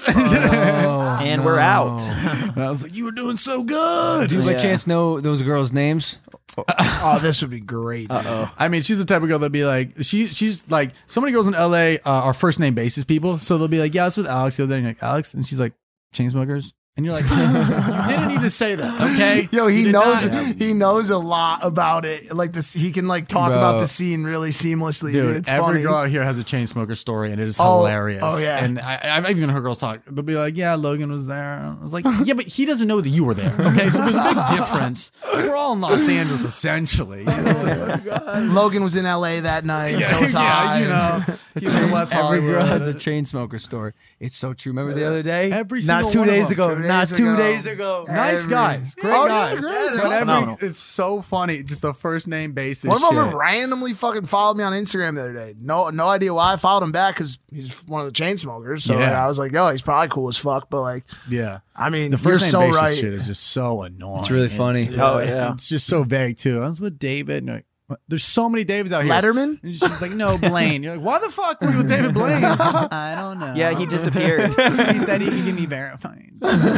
and we're out. And I was like, "You were doing so good." Do you by Yeah. chance know those girls' names? Oh, this would be great. I mean, she's the type of girl that'd be like, she she's like, so many girls in L A uh, are first name basis people, so they'll be like, "Yeah, it's with Alex the other day." And you're like, "Alex," and she's like, "Chainsmokers," and you're like, "You didn't need to say that, okay?" Yo, You he did knows not. he knows a lot about it. Like this, he can like talk Bro. about the scene really seamlessly. Dude, Dude, it's every funny. girl out here has a chain smoker story, and it is Oh, hilarious. oh, yeah. and I, I've even heard girls talk. They'll be like, "Yeah, Logan was there." I was like, "Yeah, but he doesn't know that you were there." Okay, so there's a big difference. We're all in Los Angeles, essentially. You know, so- Logan was in L A that night. and so was I. yeah, you know, he was in West Every Hollywood. girl has a chain smoker story. It's so true. Remember the other day? Every not single two one of days them. ago. Two not days two ago. days ago. Nice Every- guys, great Oh, yeah, guys. great. They're But every, phenomenal. it's so funny. Just the first name basis. One of them shit. randomly fucking followed me on Instagram the other day. No, no idea why I followed him back because he's one of the chain smokers. So Yeah. like, I was like, yo, he's probably cool as fuck. But like, Yeah, I mean, the you're first name so basis right. shit is just so annoying. It's really And- funny. Oh yeah. It's just so vague too. I was with David. And you're like, what? There's so many Davids out here. Letterman? And she's like, no, Blaine. You're like, why the fuck were you with David Blaine? I don't know. Yeah, he disappeared. He said he could give me verified.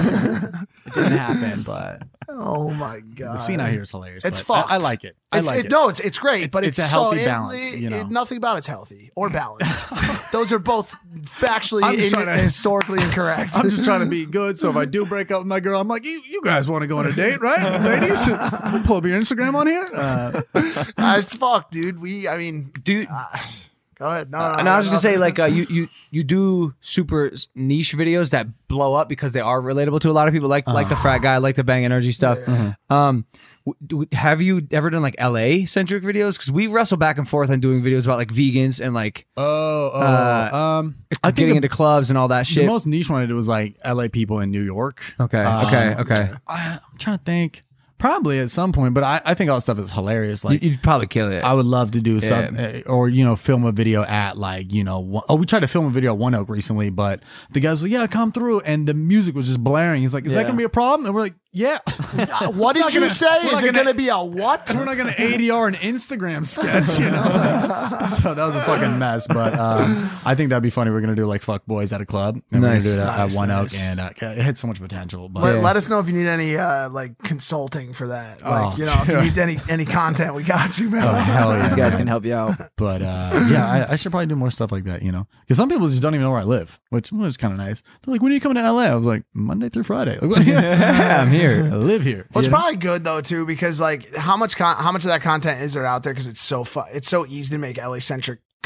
It didn't happen, but Oh my god, the scene out here is hilarious. It's but I- fucked. I, like it. I It's, like it, it. No, it's it's great, It's- but it's it's, a healthy so, it- balance, it- you know? it- nothing about it's healthy or balanced. Those are both factually I'm just in- trying to- historically incorrect. I'm just trying to be good. So if I do break up with my girl, I'm like, you, you guys want to go on a date, right, ladies? We'll pull up your Instagram on here. Uh, As fuck, dude. We, I mean, Dude, go ahead. No, no, and I was no, gonna say no. like uh, you you you do super niche videos that blow up because they are relatable to a lot of people, like like the frat guy, like the bang energy stuff. Um, w- w- have you ever done like L A centric videos? Because we wrestle back and forth on doing videos about like vegans and like oh, oh, Uh, um, I think getting the, into clubs and all that the shit. most niche one I did was like L A people in New York. Okay, Um, okay, okay. I, I'm trying to think. Probably at some point, but I, I think all that stuff is hilarious. Like You, would probably kill it. I would love to do Yeah. some, uh, or you know, film a video at like you know. One, oh, we tried to film a video at One Oak recently, but the guys were like, "Yeah, come through," and the music was just blaring. He's like, "Is that Yeah. gonna be a problem?" And we're like, "Yeah." Uh, what It's did not you gonna- say? we're Is not it gonna- going to be a what? We're not gonna A D R an Instagram sketch, you know. so that was a fucking mess. But um, I think that'd be funny. We're gonna do like fuck boys at a club, and Nice. we're gonna do it at, Nice, at One nice. Oak, and uh, it had so much potential. But Let, let us know if you need any uh, like consulting for that. Like, Oh, you know, if you dude. need any any content, we got you, man. oh hell yeah, These guys man. can help you out. But uh, yeah, I, I should probably do more stuff like that, you know, because some people just don't even know where I live, which was kind of nice. They're like, "When are you coming to L A?" I was like, "Monday through Friday." Like, what, Yeah, I'm here. I live here. Well, it's you know? probably good though too, because like how much con- how much of that content is there out there? Because it's so fu- it's so easy to make L A centric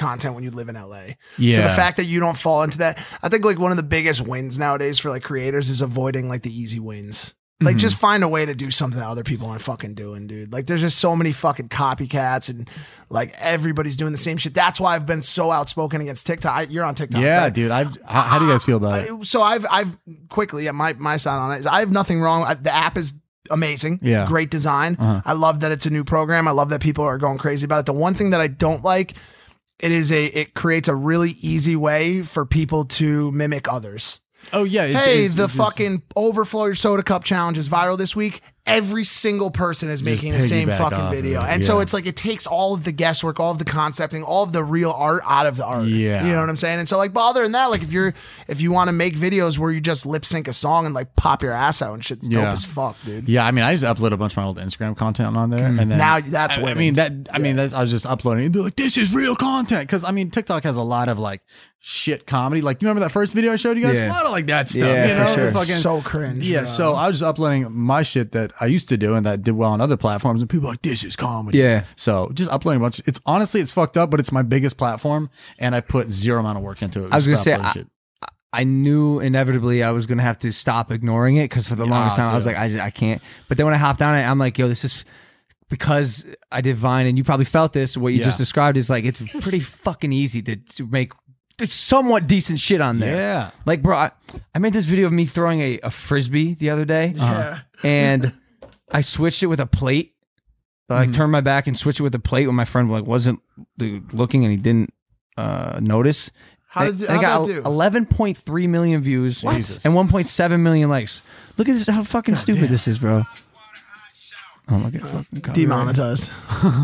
content when you live in L A. So Yeah. the fact that you don't fall into that, I think like one of the biggest wins nowadays for like creators is avoiding like the easy wins. Like, just find a way to do something that other people aren't fucking doing, dude. Like, there's just so many fucking copycats and, like, everybody's doing the same shit. That's why I've been so outspoken against TikTok. I, you're on TikTok, Yeah, right? dude. I've. How, how do you guys feel about it? I- so I've, I've quickly, yeah, my, my side on it is I have nothing wrong. I, the app is amazing. Yeah. Great design. Uh-huh. I love that it's a new program. I love that people are going crazy about it. The one thing that I don't like, it is a, it creates a really easy way for people to mimic others. Oh yeah. It's, Hey, it's- the it's just- fucking overflow your soda cup challenge is viral this week. Every single person is making the same piggyback fucking off of video. it, And so yeah. it's like it takes all of the guesswork, all of the concepting, all of the real art out of the art. Yeah. You know what I'm saying? And so like bother in that, like if you're if you want to make videos where you just lip sync a song and like pop your ass out and shit's dope Yeah. as fuck, dude. Yeah, I mean, I just upload a bunch of my old Instagram content on there, and then Now that's I, I winning. mean that. I mean, that's, I was just uploading. And they're like, "This is real content," because I mean, TikTok has a lot of like shit comedy. Like, you remember that first video I showed you guys? Yeah. A lot of like that stuff. Yeah, you for know, sure. the fucking, So cringe. yeah. bro. So I was just uploading my shit that I used to do and that did well on other platforms, and people are like, "This is comedy." Yeah. So just uploading a bunch. It's honestly, it's fucked up, but it's my biggest platform, and I put zero amount of work into it. I was gonna Just say, uploading I- shit. I knew inevitably I was gonna have to stop ignoring it because for the longest Yeah, time I was dude. like, I, just, I can't. But then when I hopped on it, I'm like, yo, this is because I did Vine, and you probably felt this. What you Yeah. just described is like it's pretty fucking easy to, to make somewhat decent shit on there. Yeah. Like, bro, I, I made this video of me throwing a, a frisbee the other day, Yeah. and I switched it with a plate. I like turned my back and switched it with a plate when my friend like wasn't looking and he didn't uh, notice. How And- did- and I how'd got that do? eleven point three million views Jesus. and one point seven million likes. Look at this, how fucking stupid this is, bro. Oh my god, fucking copyright. Demonetized.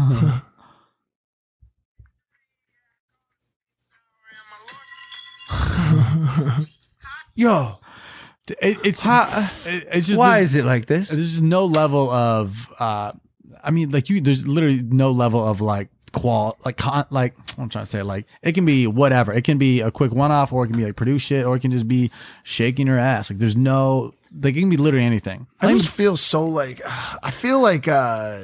Yo, It, it's How- it- it's just why there's- is it like this? There's just no level of, uh, I mean, like you, there's literally no level of like qual, like con, like I'm trying to say, like it can be whatever. It can be a quick one off, or it can be like produce shit, or it can just be shaking your ass. Like there's no, like it can be literally anything. I just feel so like I feel like uh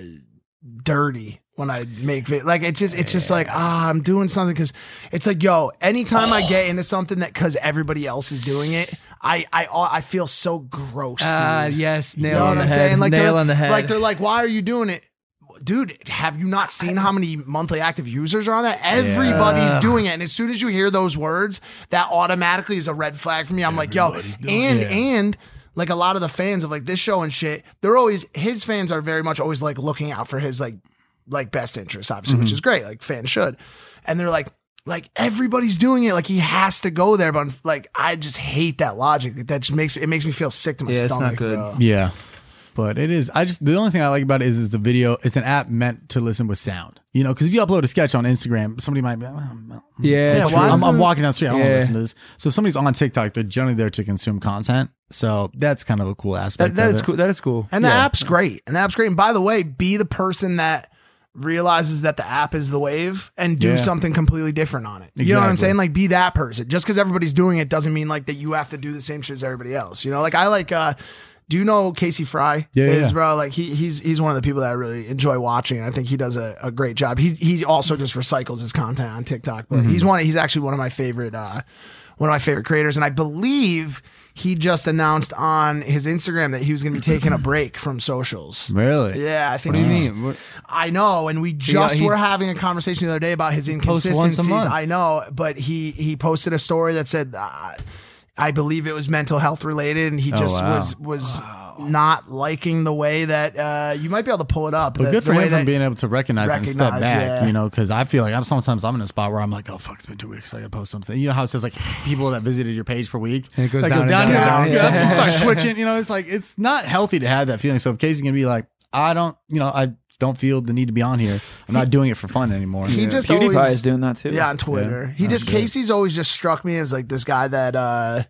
dirty when I make it. Like it's just it's just like ah I'm doing something because it's like yo anytime I get into something that because everybody else is doing it I I I feel so gross. Ah, dude. yes, You nail know on what the I'm head. saying? Like nail they're, on the head. Like they're like why are you doing it? Dude, have you not seen how many monthly active users are on that? Everybody's doing it. And as soon as you hear those words, that automatically is a red flag for me. I'm like, yo, and, it. and like a lot of the fans of like this show and shit, they're always, his fans are very much always like looking out for his like, like best interests, obviously, which is great. Like fans should. And they're like, like everybody's doing it. Like he has to go there. But like, I just hate that logic. That just makes, it makes me feel sick to my Yeah, it's not stomach. good. Bro. Yeah. But it is. I just the only thing I like about it is, is the video. It's an app meant to listen with sound. You know, because if you upload a sketch on Instagram, somebody might be like, well, yeah, Yeah, true. why I'm, does I'm it- walking down the street. I don't want Yeah. to listen to this. So if somebody's on TikTok, they're generally there to consume content. So that's kind of a cool aspect. that, that of is it. cool. That is cool. And the Yeah. app's great. And the app's great. And by the way, be the person that realizes that the app is the wave and do Yeah. something completely different on it. You know what I'm Exactly. saying? Like be that person. Just because everybody's doing it doesn't mean like that you have to do the same shit as everybody else. You know, like I like uh do you know Casey Fry? Yeah, is, yeah. bro. Like he he's he's one of the people that I really enjoy watching. And I think he does a, a great job. He he also just recycles his content on TikTok. But Mm-hmm. he's one he's actually one of my favorite uh one of my favorite creators. And I believe he just announced on his Instagram that he was going to be taking a break from socials. Really? Yeah, I think What do you he's- mean? What- I know, and we just he- were having a conversation the other day about his posts once a inconsistencies. month. I know, but he he posted a story that said, uh, I believe it was mental health related, and he just Oh, wow. was was not liking the way that uh, you might be able to pull it up. But the, good the for way him from that- being able to recognize, it and step Recognize, back, yeah. you know, because I feel like I'm sometimes I'm in a spot where I'm like, oh fuck, it's been two weeks, I gotta post something. You know how it says like people that visited your page per week, And it goes like, down and down here, and yeah, down. you start twitching. You know, it's like it's not healthy to have that feeling. So if Casey's gonna be like, I don't, you know, I don't feel the need to be on here. I'm not doing it for fun anymore. he just PewDiePie always is doing that too. Yeah, on Twitter. He just Casey's always just struck me as like this guy that uh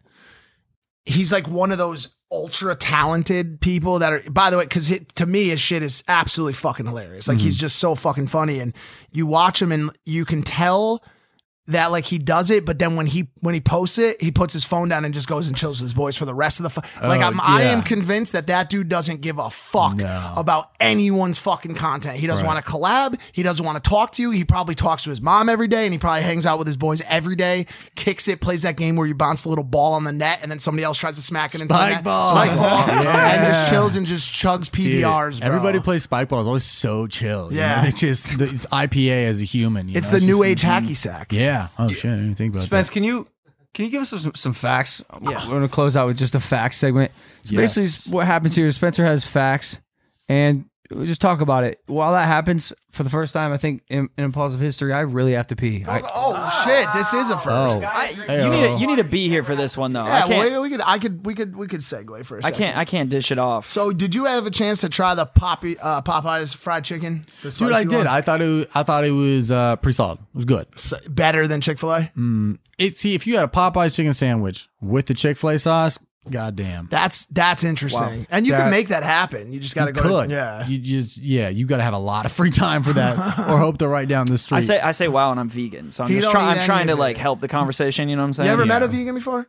he's like one of those ultra talented people that are by the way, because to me his shit is absolutely fucking hilarious. Like he's just so fucking funny. And you watch him and you can tell that like he does it, but then when he when he posts it, he puts his phone down and just goes and chills with his boys for the rest of the fu- like Oh, I'm I yeah. am convinced that that dude doesn't give a fuck No. about anyone's fucking content. He doesn't Right. want to collab. He doesn't want to talk to you. He probably talks to his mom every day, and he probably hangs out with his boys every day. Kicks it, plays that game where you bounce the little ball on the net, and then somebody else tries to smack it into the Spike net. ball. Spike ball, Yeah. and just chills and just chugs P B Rs. Dude, bro. everybody plays spike ball is always so chill. you Yeah. know? It's just the, it's I P A as a human. you It's know? the new just- age hacky sack. Yeah. Oh shit! I didn't think about Spence, that. can you can you give us some, some facts? Yeah. We're gonna close out with just a facts segment. So Yes. basically, what happens here is Spencer has facts, and we'll just talk about it. While that happens for the first time, I think in, in Impulsive history, I really have to pee. I, Oh shit! This is a first. Oh. I, you Hey-o. need to, you need to be here for this one though. Yeah, I can't. well, we, we could, I could, we could, we could segue for a I second. can't. I can't dish it off. So, did you have a chance to try the Poppy, uh, Popeyes fried chicken? The Dude, I spicy did. one? I thought it. Was, I thought it was uh, pretty solid. It was good. S- better than Chick Fil A. It see if you had a Popeyes chicken sandwich with the Chick Fil A sauce. Goddamn. That's that's interesting, and you That- can make that happen. You just got to You go. could. To, yeah. You just yeah. You got to have a lot of free time for that, or hope to write down the street. I say I say wow, and I'm vegan, so I'm He just don't trying. eat I'm any trying to of like it. help the conversation. You know what I'm saying? You ever met Yeah. a vegan before?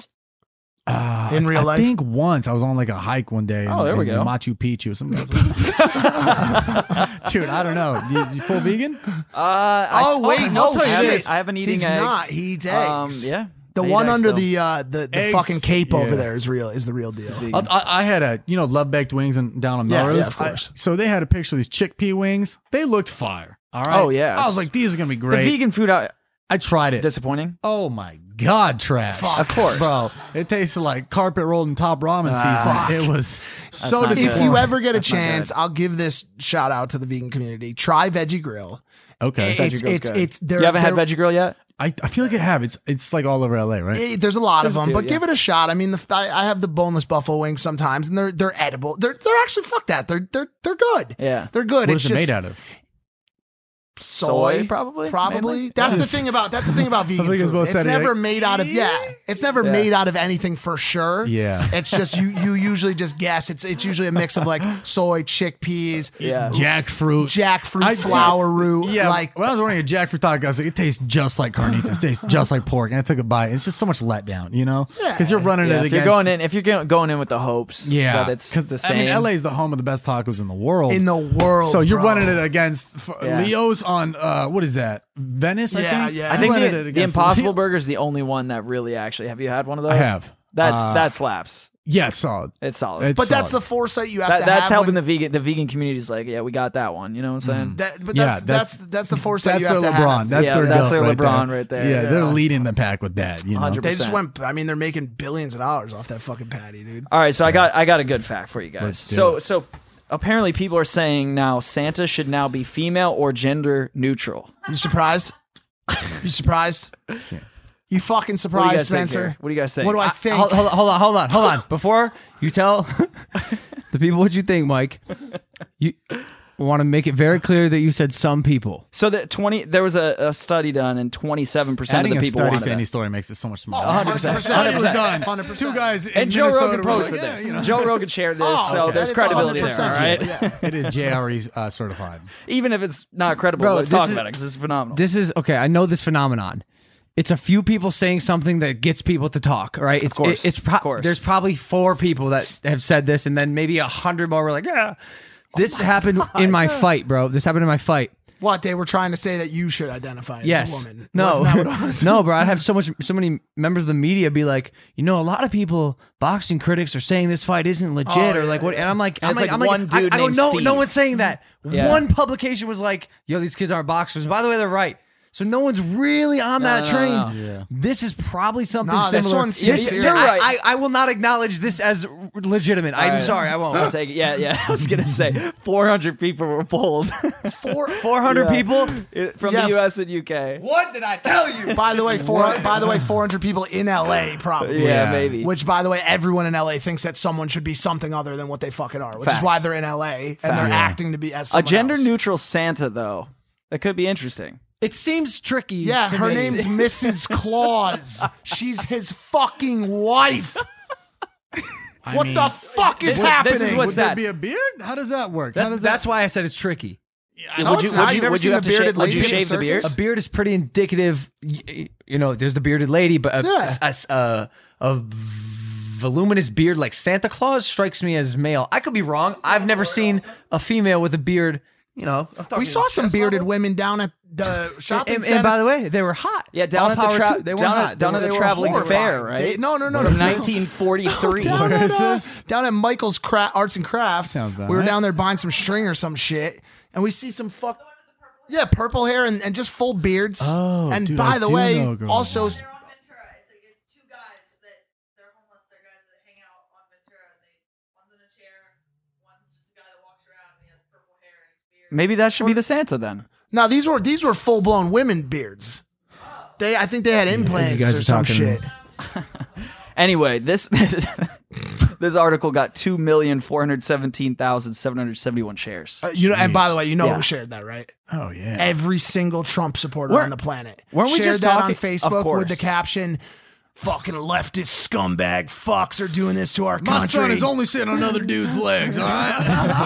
Uh, in real I, life? I think once I was on like a hike one day. Oh, in, there we in go. Machu Picchu or something. Dude, I don't know. You, you full vegan? Uh, I, Oh, wait, I, no, I haven't- shit. I haven't eating He's eggs. not. He eats Um, eggs. yeah. The I eat one eggs under still. the uh, the, the Eggs, fucking cape over yeah. there is real. Is the real deal. vegan. I, I had a you know love baked wings and down on Yeah, Melrose. yeah, of course. I- so they had a picture of these chickpea wings. They looked fire. All right. Oh, yeah, I was it's- like, these are gonna be the great. vegan food out I tried it. disappointing. Oh my god, trash! Fuck. Of course. bro. It tasted like carpet rolled in top ramen Ah. season. It was so not good. disappointing. If you ever get a That's not chance, good. I'll give this shout out to the vegan community. Try Veggie Grill. okay, It's Grill's it's good. it's they're, You haven't had they're- Veggie Grill yet? I, I feel like I have. It's it's like all over L A, right? Eh, There's a lot of There's a them, few, but yeah. give it a shot. I mean, the, I, I have the boneless buffalo wings sometimes, and they're they're edible. They're they're actually fuck that. They're they're they're good. Yeah. They're good. What it's is it just made out of? soy, Soy, probably, probably. mainly? That's the thing about that's the thing about vegan think it's food. both It's said it, never like, made out of yeah. It's never Yeah. made out of anything for sure. Yeah. It's just you you usually just guess. It's it's usually a mix of like soy, chickpeas, Yeah. Jackfruit. jackfruit, I'd flour say- root. Yeah, like when I was ordering a jackfruit taco, I was like, it tastes just like carnitas. It tastes just like pork. And I took a bite. It's just so much letdown, you know? Because you're running Yeah, it if you're against. going in, if you're go- going in with the hopes, yeah, that it's because the same. I mean, L A is the home of the best tacos in the world. in the world. so you're bro. running it against f- Yeah. Leo's on uh, what is that? Venice, I Yeah, think. yeah. I You think running the, it the against Impossible Leo- Burger is the only one that really actually. Have you had one of those? I have. That's Uh, that slaps. Yeah, it's solid. It's solid. It's But that's the solid. foresight you have that, to that's have. helping when- the vegan. The vegan community is like, yeah, we got that one. You know what I'm saying? That, but Yeah, that's, that's- that's that's the foresight That's you their have to LeBron. have. That's Yeah, their that's goat their right LeBron there. right there. Yeah, they're Yeah. leading the pack with that. You know, one hundred They just percent. went. I mean, they're making billions of dollars off that fucking patty, dude. All right, so I got I got a good fact for you guys. Let's do So it. so apparently people are saying now Santa should now be female or gender neutral. You surprised? You surprised? You fucking What do you surprised, guys think Spencer? here? What do you guys think? What do I I- think? Hold, hold, hold on, hold on, hold on. Before you tell the people what you think, Mike, you want to make it very clear that you said some people. So that twenty there was a, a study done and twenty-seven percent of adding the a people study wanted to any it. story makes it so much Oh, smaller. one hundred percent. Study was one hundred percent. done. one hundred percent. Two guys in And Joe Minnesota Rogan were posted like, yeah, this. you know. Joe Rogan shared this, Oh, so okay. there's It's credibility there, one all hundred right? percent Yeah. It is J R E uh, certified. Even if it's not credible, Bro, let's this talk is- about it because it's phenomenal. This is okay. I know this phenomenon. It's a few people saying something that gets people to talk, right? It's, course, it- it's pro- of course. There's probably four people that have said this, and then maybe a hundred more were like, "Yeah." This happened in my fight, bro. This happened in my fight. What they were trying to say that you should identify as Yes. a woman. No. Wasn't that what it was? No, bro. I have so much, so many members of the media be like, you know, a lot of people, boxing critics, are saying this fight isn't legit, Oh, or like yeah, what? And I'm like, And I'm it's like, like I'm one like, I, dude I don't named know. Steve. No one's saying that. Yeah. One publication was like, yo, these kids aren't boxers. By the way, they're right. So no one's really on No, that no, train. no, Yeah. This is probably something Nah, this similar. one seems This- serious. I, You're right. I, I will not acknowledge this as legitimate. I'm right. sorry, I won't. I'll take it. Yeah, yeah. I was gonna say four hundred people were polled Four, four hundred Yeah. people. from Yeah. the U S and U K. What did I tell you? by the way, four. By the way, four hundred people in L A probably. Yeah, Yeah. maybe. Which, by the way, everyone in L A thinks that someone should be something other than what they fucking are, which Facts. is why they're in L A and they're Facts. acting to be as a someone gender else. neutral Santa though, that could be interesting. It seems tricky. Yeah, to her me. name's Missus Claus. She's his fucking wife. I What mean, the fuck is This is- happening? this is what's Would there sad. be a beard? How does that work? That- How does that's that? why I said it's tricky. would No, you, it's not. would You you, never would you seen have a to shave, bearded would you lady in the shave the beard? circus? A beard is pretty indicative. y- You know, there's the bearded lady, but a, Yeah. a, a, a voluminous beard like Santa Claus strikes me as male. I could be wrong. I've never seen a female with a beard. You know, I'm We talking saw some chest bearded level. women down at the shopping And, center. and by the way, they were hot. Yeah, down All at the power tra- to- they were down hot. at, down They at the were traveling horrifying. fair, right? They- no, no, no, From no. nineteen forty-three. down, Where at, is uh, this? down at Michael's cra- Arts and Crafts. Sounds about we were right. down there buying some string or some shit, and we see some fuck. Yeah, purple hair and, and just full beards. Oh, and dude, by I the do way, know a girl also like They're on Ventura. It's, like, it's two guys that they're homeless. They're guys that hang out on Ventura. They one's in a chair, one's just a guy that walks around and he has purple hair and his beard. Maybe that should be the Santa then. now these were these were full blown women beards. They I think they had implants guys or are some talking- shit. Anyway, this this article got two million four hundred seventeen thousand seven hundred seventy-one shares. Uh, you know, and by the way, you know Yeah. who shared that, right? Oh yeah. Every single Trump supporter Weren't- on the planet weren't we shared just that talking- on Of Facebook course. with the caption, "Fucking leftist scumbag fucks are doing this to our My country." son is only sitting on another dude's legs, all right?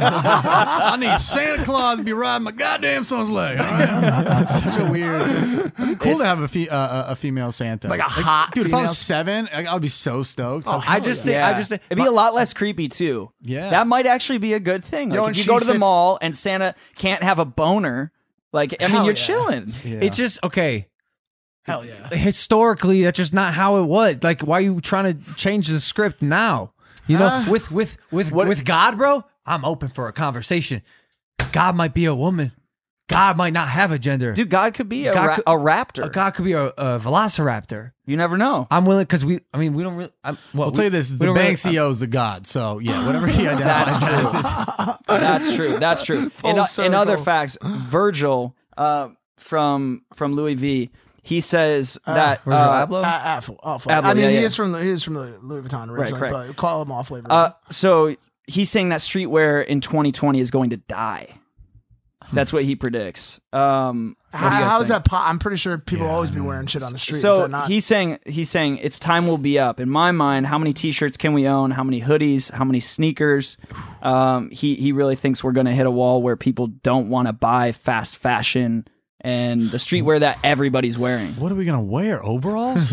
I need Santa Claus to be riding my goddamn son's leg, all right? That's such a weird... It'd be cool to have a, fe- uh, a female Santa. Like a hot Dude, if I female- was seven, I would be so stoked. Oh, I just think. I just think. it'd be a lot less creepy too. Yeah. that might actually be a good thing. Like Yo, if and you she go to the sits- mall and Santa can't have a boner, like I mean, Hell you're yeah. chilling. Yeah. It's just okay. Hell yeah. Historically, that's just not how it was. Like, why are you trying to change the script now? You know, Uh, with with with what- with God, bro. I'm open for a conversation. God might be a woman. God might not have a gender. Dude, God could be a, God ra- could- a raptor. A God could be a, a velociraptor. You never know. I'm willing because we. I mean, we don't really. I'm, well, I'll tell you this: we the don't bank really- C E O is the god. So yeah, whatever he identifies That's as. is- That's true. That's true. Full In, in circle. other facts, Virgil uh, from from Louis V. He says that Virgil uh, Abloh? Uh, Apple, awful. Abloh, I mean, yeah, he yeah. is from he is from the Louis Vuitton originally, correct. but call him off flavor. uh, so he's saying that streetwear in twenty twenty is going to die. That's what he predicts. Um, what do how, you guys how is think? that? Po- I'm pretty sure people will always be wearing shit on the street. is So that not? he's saying he's saying its time will be up. In my mind, how many T-shirts can we own? How many hoodies? How many sneakers? Um, he he really thinks we're going to hit a wall where people don't want to buy fast fashion and the streetwear that everybody's wearing. What are we gonna wear? Overalls?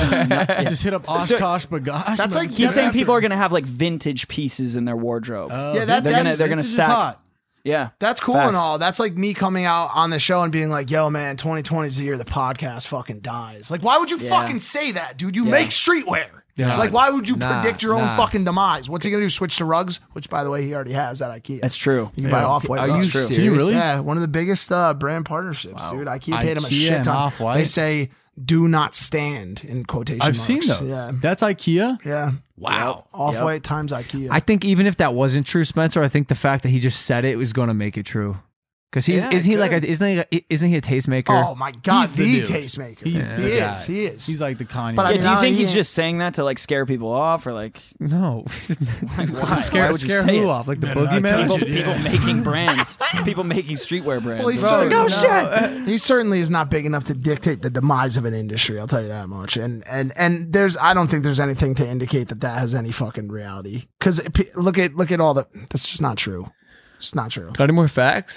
Just hit up Oshkosh Bagosh. That's like- He's That's saying after- people are going to have like vintage pieces in their wardrobe. Oh, Yeah, that- they're that's- gonna they're gonna vintage is stack. hot. Yeah, That's cool Facts. and all. That's like me coming out on the show and being like, "Yo, man, twenty twenty is the year the podcast fucking dies." Like, why would you Yeah. fucking say that, dude? You Yeah. make streetwear. Yeah. Like, why would you Nah, predict your own nah. fucking demise? What's he gonna do? Switch to rugs? Which, by the way, he already has at IKEA. That's true. You can buy Yeah. off-white Are rugs. you serious? Can you really? Yeah, one of the biggest uh, brand partnerships, dude. IKEA paid him a IKEA shit and ton. Off-White? They say "do not stand" in quotation I've marks. seen those. Yeah, That's IKEA. yeah. Wow. Off-white times IKEA. I think even if that wasn't true, Spencer, I think the fact that he just said it was going to make it true. Because he's Yeah, isn't he it like a, could. isn't he a, isn't he a tastemaker? oh my god, He's the the, dude. tastemaker. He's he the is. guy. He is. He's like the Kanye. But I Yeah, mean, do you now think he he's ain't- just saying that to like scare people off or like No. why? Scare, Why would you scare say who it? off? Like the Better not boogeyman? touch People, it, yeah. people making brands, people making streetwear brands. Well, he's It's so- like, oh shit. He certainly is not big enough to dictate the demise of an industry. I'll tell you that much. And and and there's I don't think there's anything to indicate that that has any fucking reality. Because look at look at all the. That's just not true. It's not true. Got any more facts?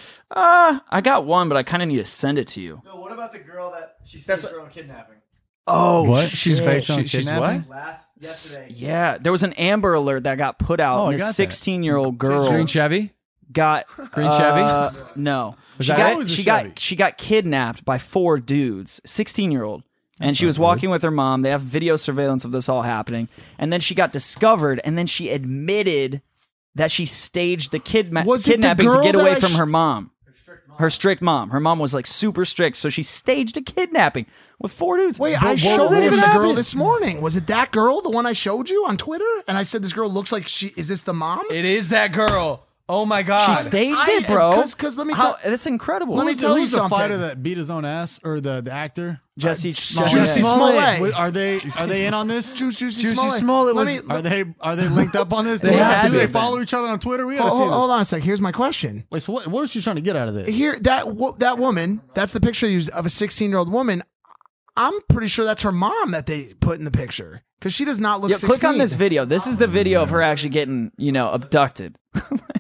Uh, I got one, but I kind of need to send it to you. No, what about the girl that she staged her own kidnapping? Oh, What? She's She's fake. fake on She, she's kidnapping? what? Last yesterday. yeah. There was an Amber Alert that got put out. Oh, I and got a that. sixteen-year-old girl Green Chevy? got Green uh, Chevy? No, Was she that got it? It was a she Chevy. got she got kidnapped by four dudes. sixteen-year-old. And she was walking with her mom. They have video surveillance of this all happening. And then she got discovered, and then she admitted that she staged the kidma- Was it the kidnapping to girl get that away I from sh- her mom. Her strict mom. Her mom was like super strict, so she staged a kidnapping with four dudes. Wait, But I what showed does that him even the girl happen? this morning. Was it that girl, the one I showed you on Twitter? And I said this girl looks like she is this the mom? It is that girl. Oh my God. She staged I- it, bro. 'cause- 'cause let me How- tell- that's incredible. Let me Who's tell the, you who's the something. fighter that beat his own ass, or the, the actor? Jesse Smollett. Juicy Smollett. Wait, Are they are they in on this? Juicy, Juicy, Juicy Smollett. Smollett Let was- me- Are they are they linked up on this? They do had do to they have been. follow each other on Twitter? We gotta Hold, see hold, this. hold on a sec. Here's my question. Wait, so what what is she trying to get out of this? Here, that wo- that woman. That's the picture used of a sixteen year old woman. I'm pretty sure that's her mom that they put in the picture because she does not look. Yo, sixteen. click on this video. This is the video of her actually getting, you know, abducted.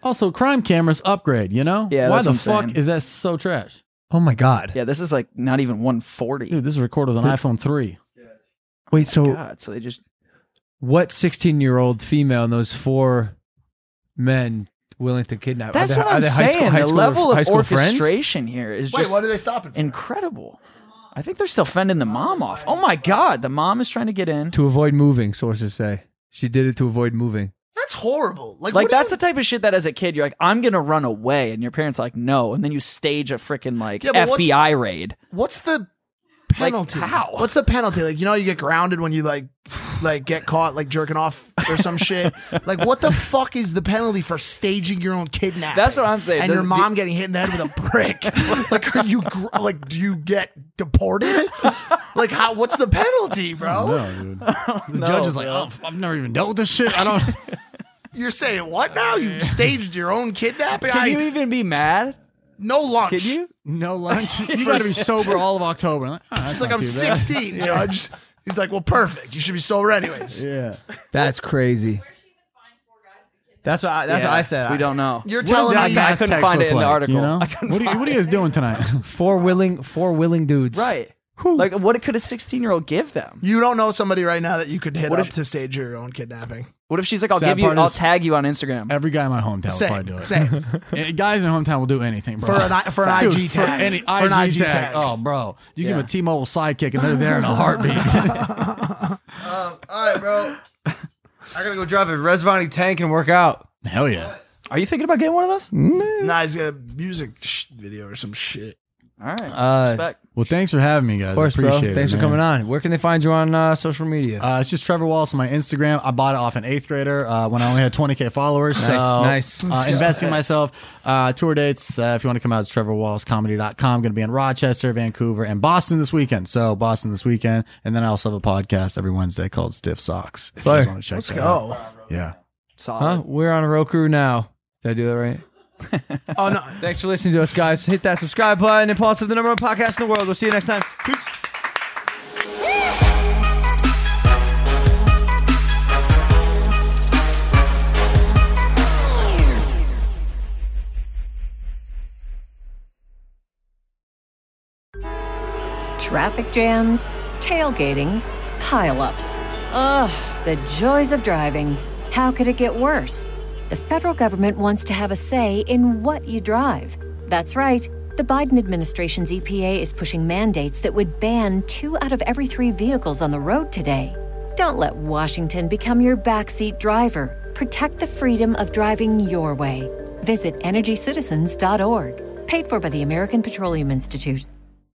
Also, crime cameras upgrade, you know? Yeah, Why that's the what I'm fuck saying. is that so trash? Oh my god. Yeah, this is like not even one forty. Dude, this is recorded with an iPhone three. Wait, so God, so they just what sixteen-year-old female and those four men willing to kidnap? That's are they, what are I'm they high saying. school, high the school, level high of school friends? orchestration here is Wait, just what are they stopping for? incredible. I think they're still fending the mom off. Oh my God, the mom is trying to get in. To avoid moving, sources say. She did it to avoid moving. That's horrible. Like, Like what do that's you- the type of shit that as a kid you're like, I'm gonna run away, and your parents are like, no, and then you stage a freaking like Yeah, but F B I raid. What's the penalty? Like, how? What's the penalty? Like, you know, you get grounded when you like, like get caught like jerking off or some shit. Like, what the fuck is the penalty for staging your own kidnapping? That's what I'm saying. And Does- your mom getting hit in the head with a brick. Like, are you gr- like? Do you get deported? Like, how? What's the penalty, bro? No, dude. The No, judge is like, bro. oh, I've never even dealt with this shit. I don't. You're saying what now? You staged your own kidnapping? Can I, you even be mad? no lunch. Can you? No lunch. You got to be sober all of October. Like, oh, that's It's like not I'm too bad. sixteen, Judge. He's like, well, perfect. You should be sober anyways. Yeah. That's crazy. That's what I, that's Yeah, what I said. We don't know. You're What telling did me that I gas couldn't tax find look it in the like, article. You know? I couldn't What are, you, what are you guys doing tonight? Four willing, four willing dudes. Right. Like, what could a sixteen year old give them? you don't know somebody right now that you could hit What up if- to stage your own kidnapping. What if she's like, I'll Sad give you, part I'll is- tag you on Instagram. Every guy in my hometown will Same, probably do it. same. Yeah, guys in my hometown will do anything, bro. For an I- for an Dude, I G tag. For any For an I I G G tag. tag. Oh, bro. You give Yeah. them a T-Mobile sidekick and they're there in a heartbeat. Um, All right, bro. I gotta go drive a Resvani tank and work out. Hell yeah. Are you thinking about getting one of those? Nah, he's got a music sh- video or some shit. All right. Uh, Respect. Well, thanks for having me, guys. Of course, I bro. appreciate it, Thanks for man. coming on. Where can they find you on uh, social media? Uh, it's just Trevor Wallace on my Instagram. I bought it off an eighth grader uh, when I only had twenty K followers. Nice, so, nice. Uh, investing myself. Uh, tour dates, uh, if you want to come out, it's trevor wallace comedy dot com. Going to be in Rochester, Vancouver, and Boston this weekend. So Boston this weekend. And then I also have a podcast every Wednesday called Stiff Socks. If you guys Fire. want to check Let's that go. out. Yeah. Solid. Huh? We're on Roku now. Did I do that right? Oh, no. Thanks for listening to us, guys. Hit that subscribe button. Impulsive, the number one podcast in the world. We'll see you next time. Peace. Traffic jams, tailgating, pileups. Ugh, the joys of driving. How could it get worse? The federal government wants to have a say in what you drive. That's right. The Biden administration's E P A is pushing mandates that would ban two out of every three vehicles on the road today. Don't let Washington become your backseat driver. Protect the freedom of driving your way. Visit energy citizens dot org. Paid for by the American Petroleum Institute.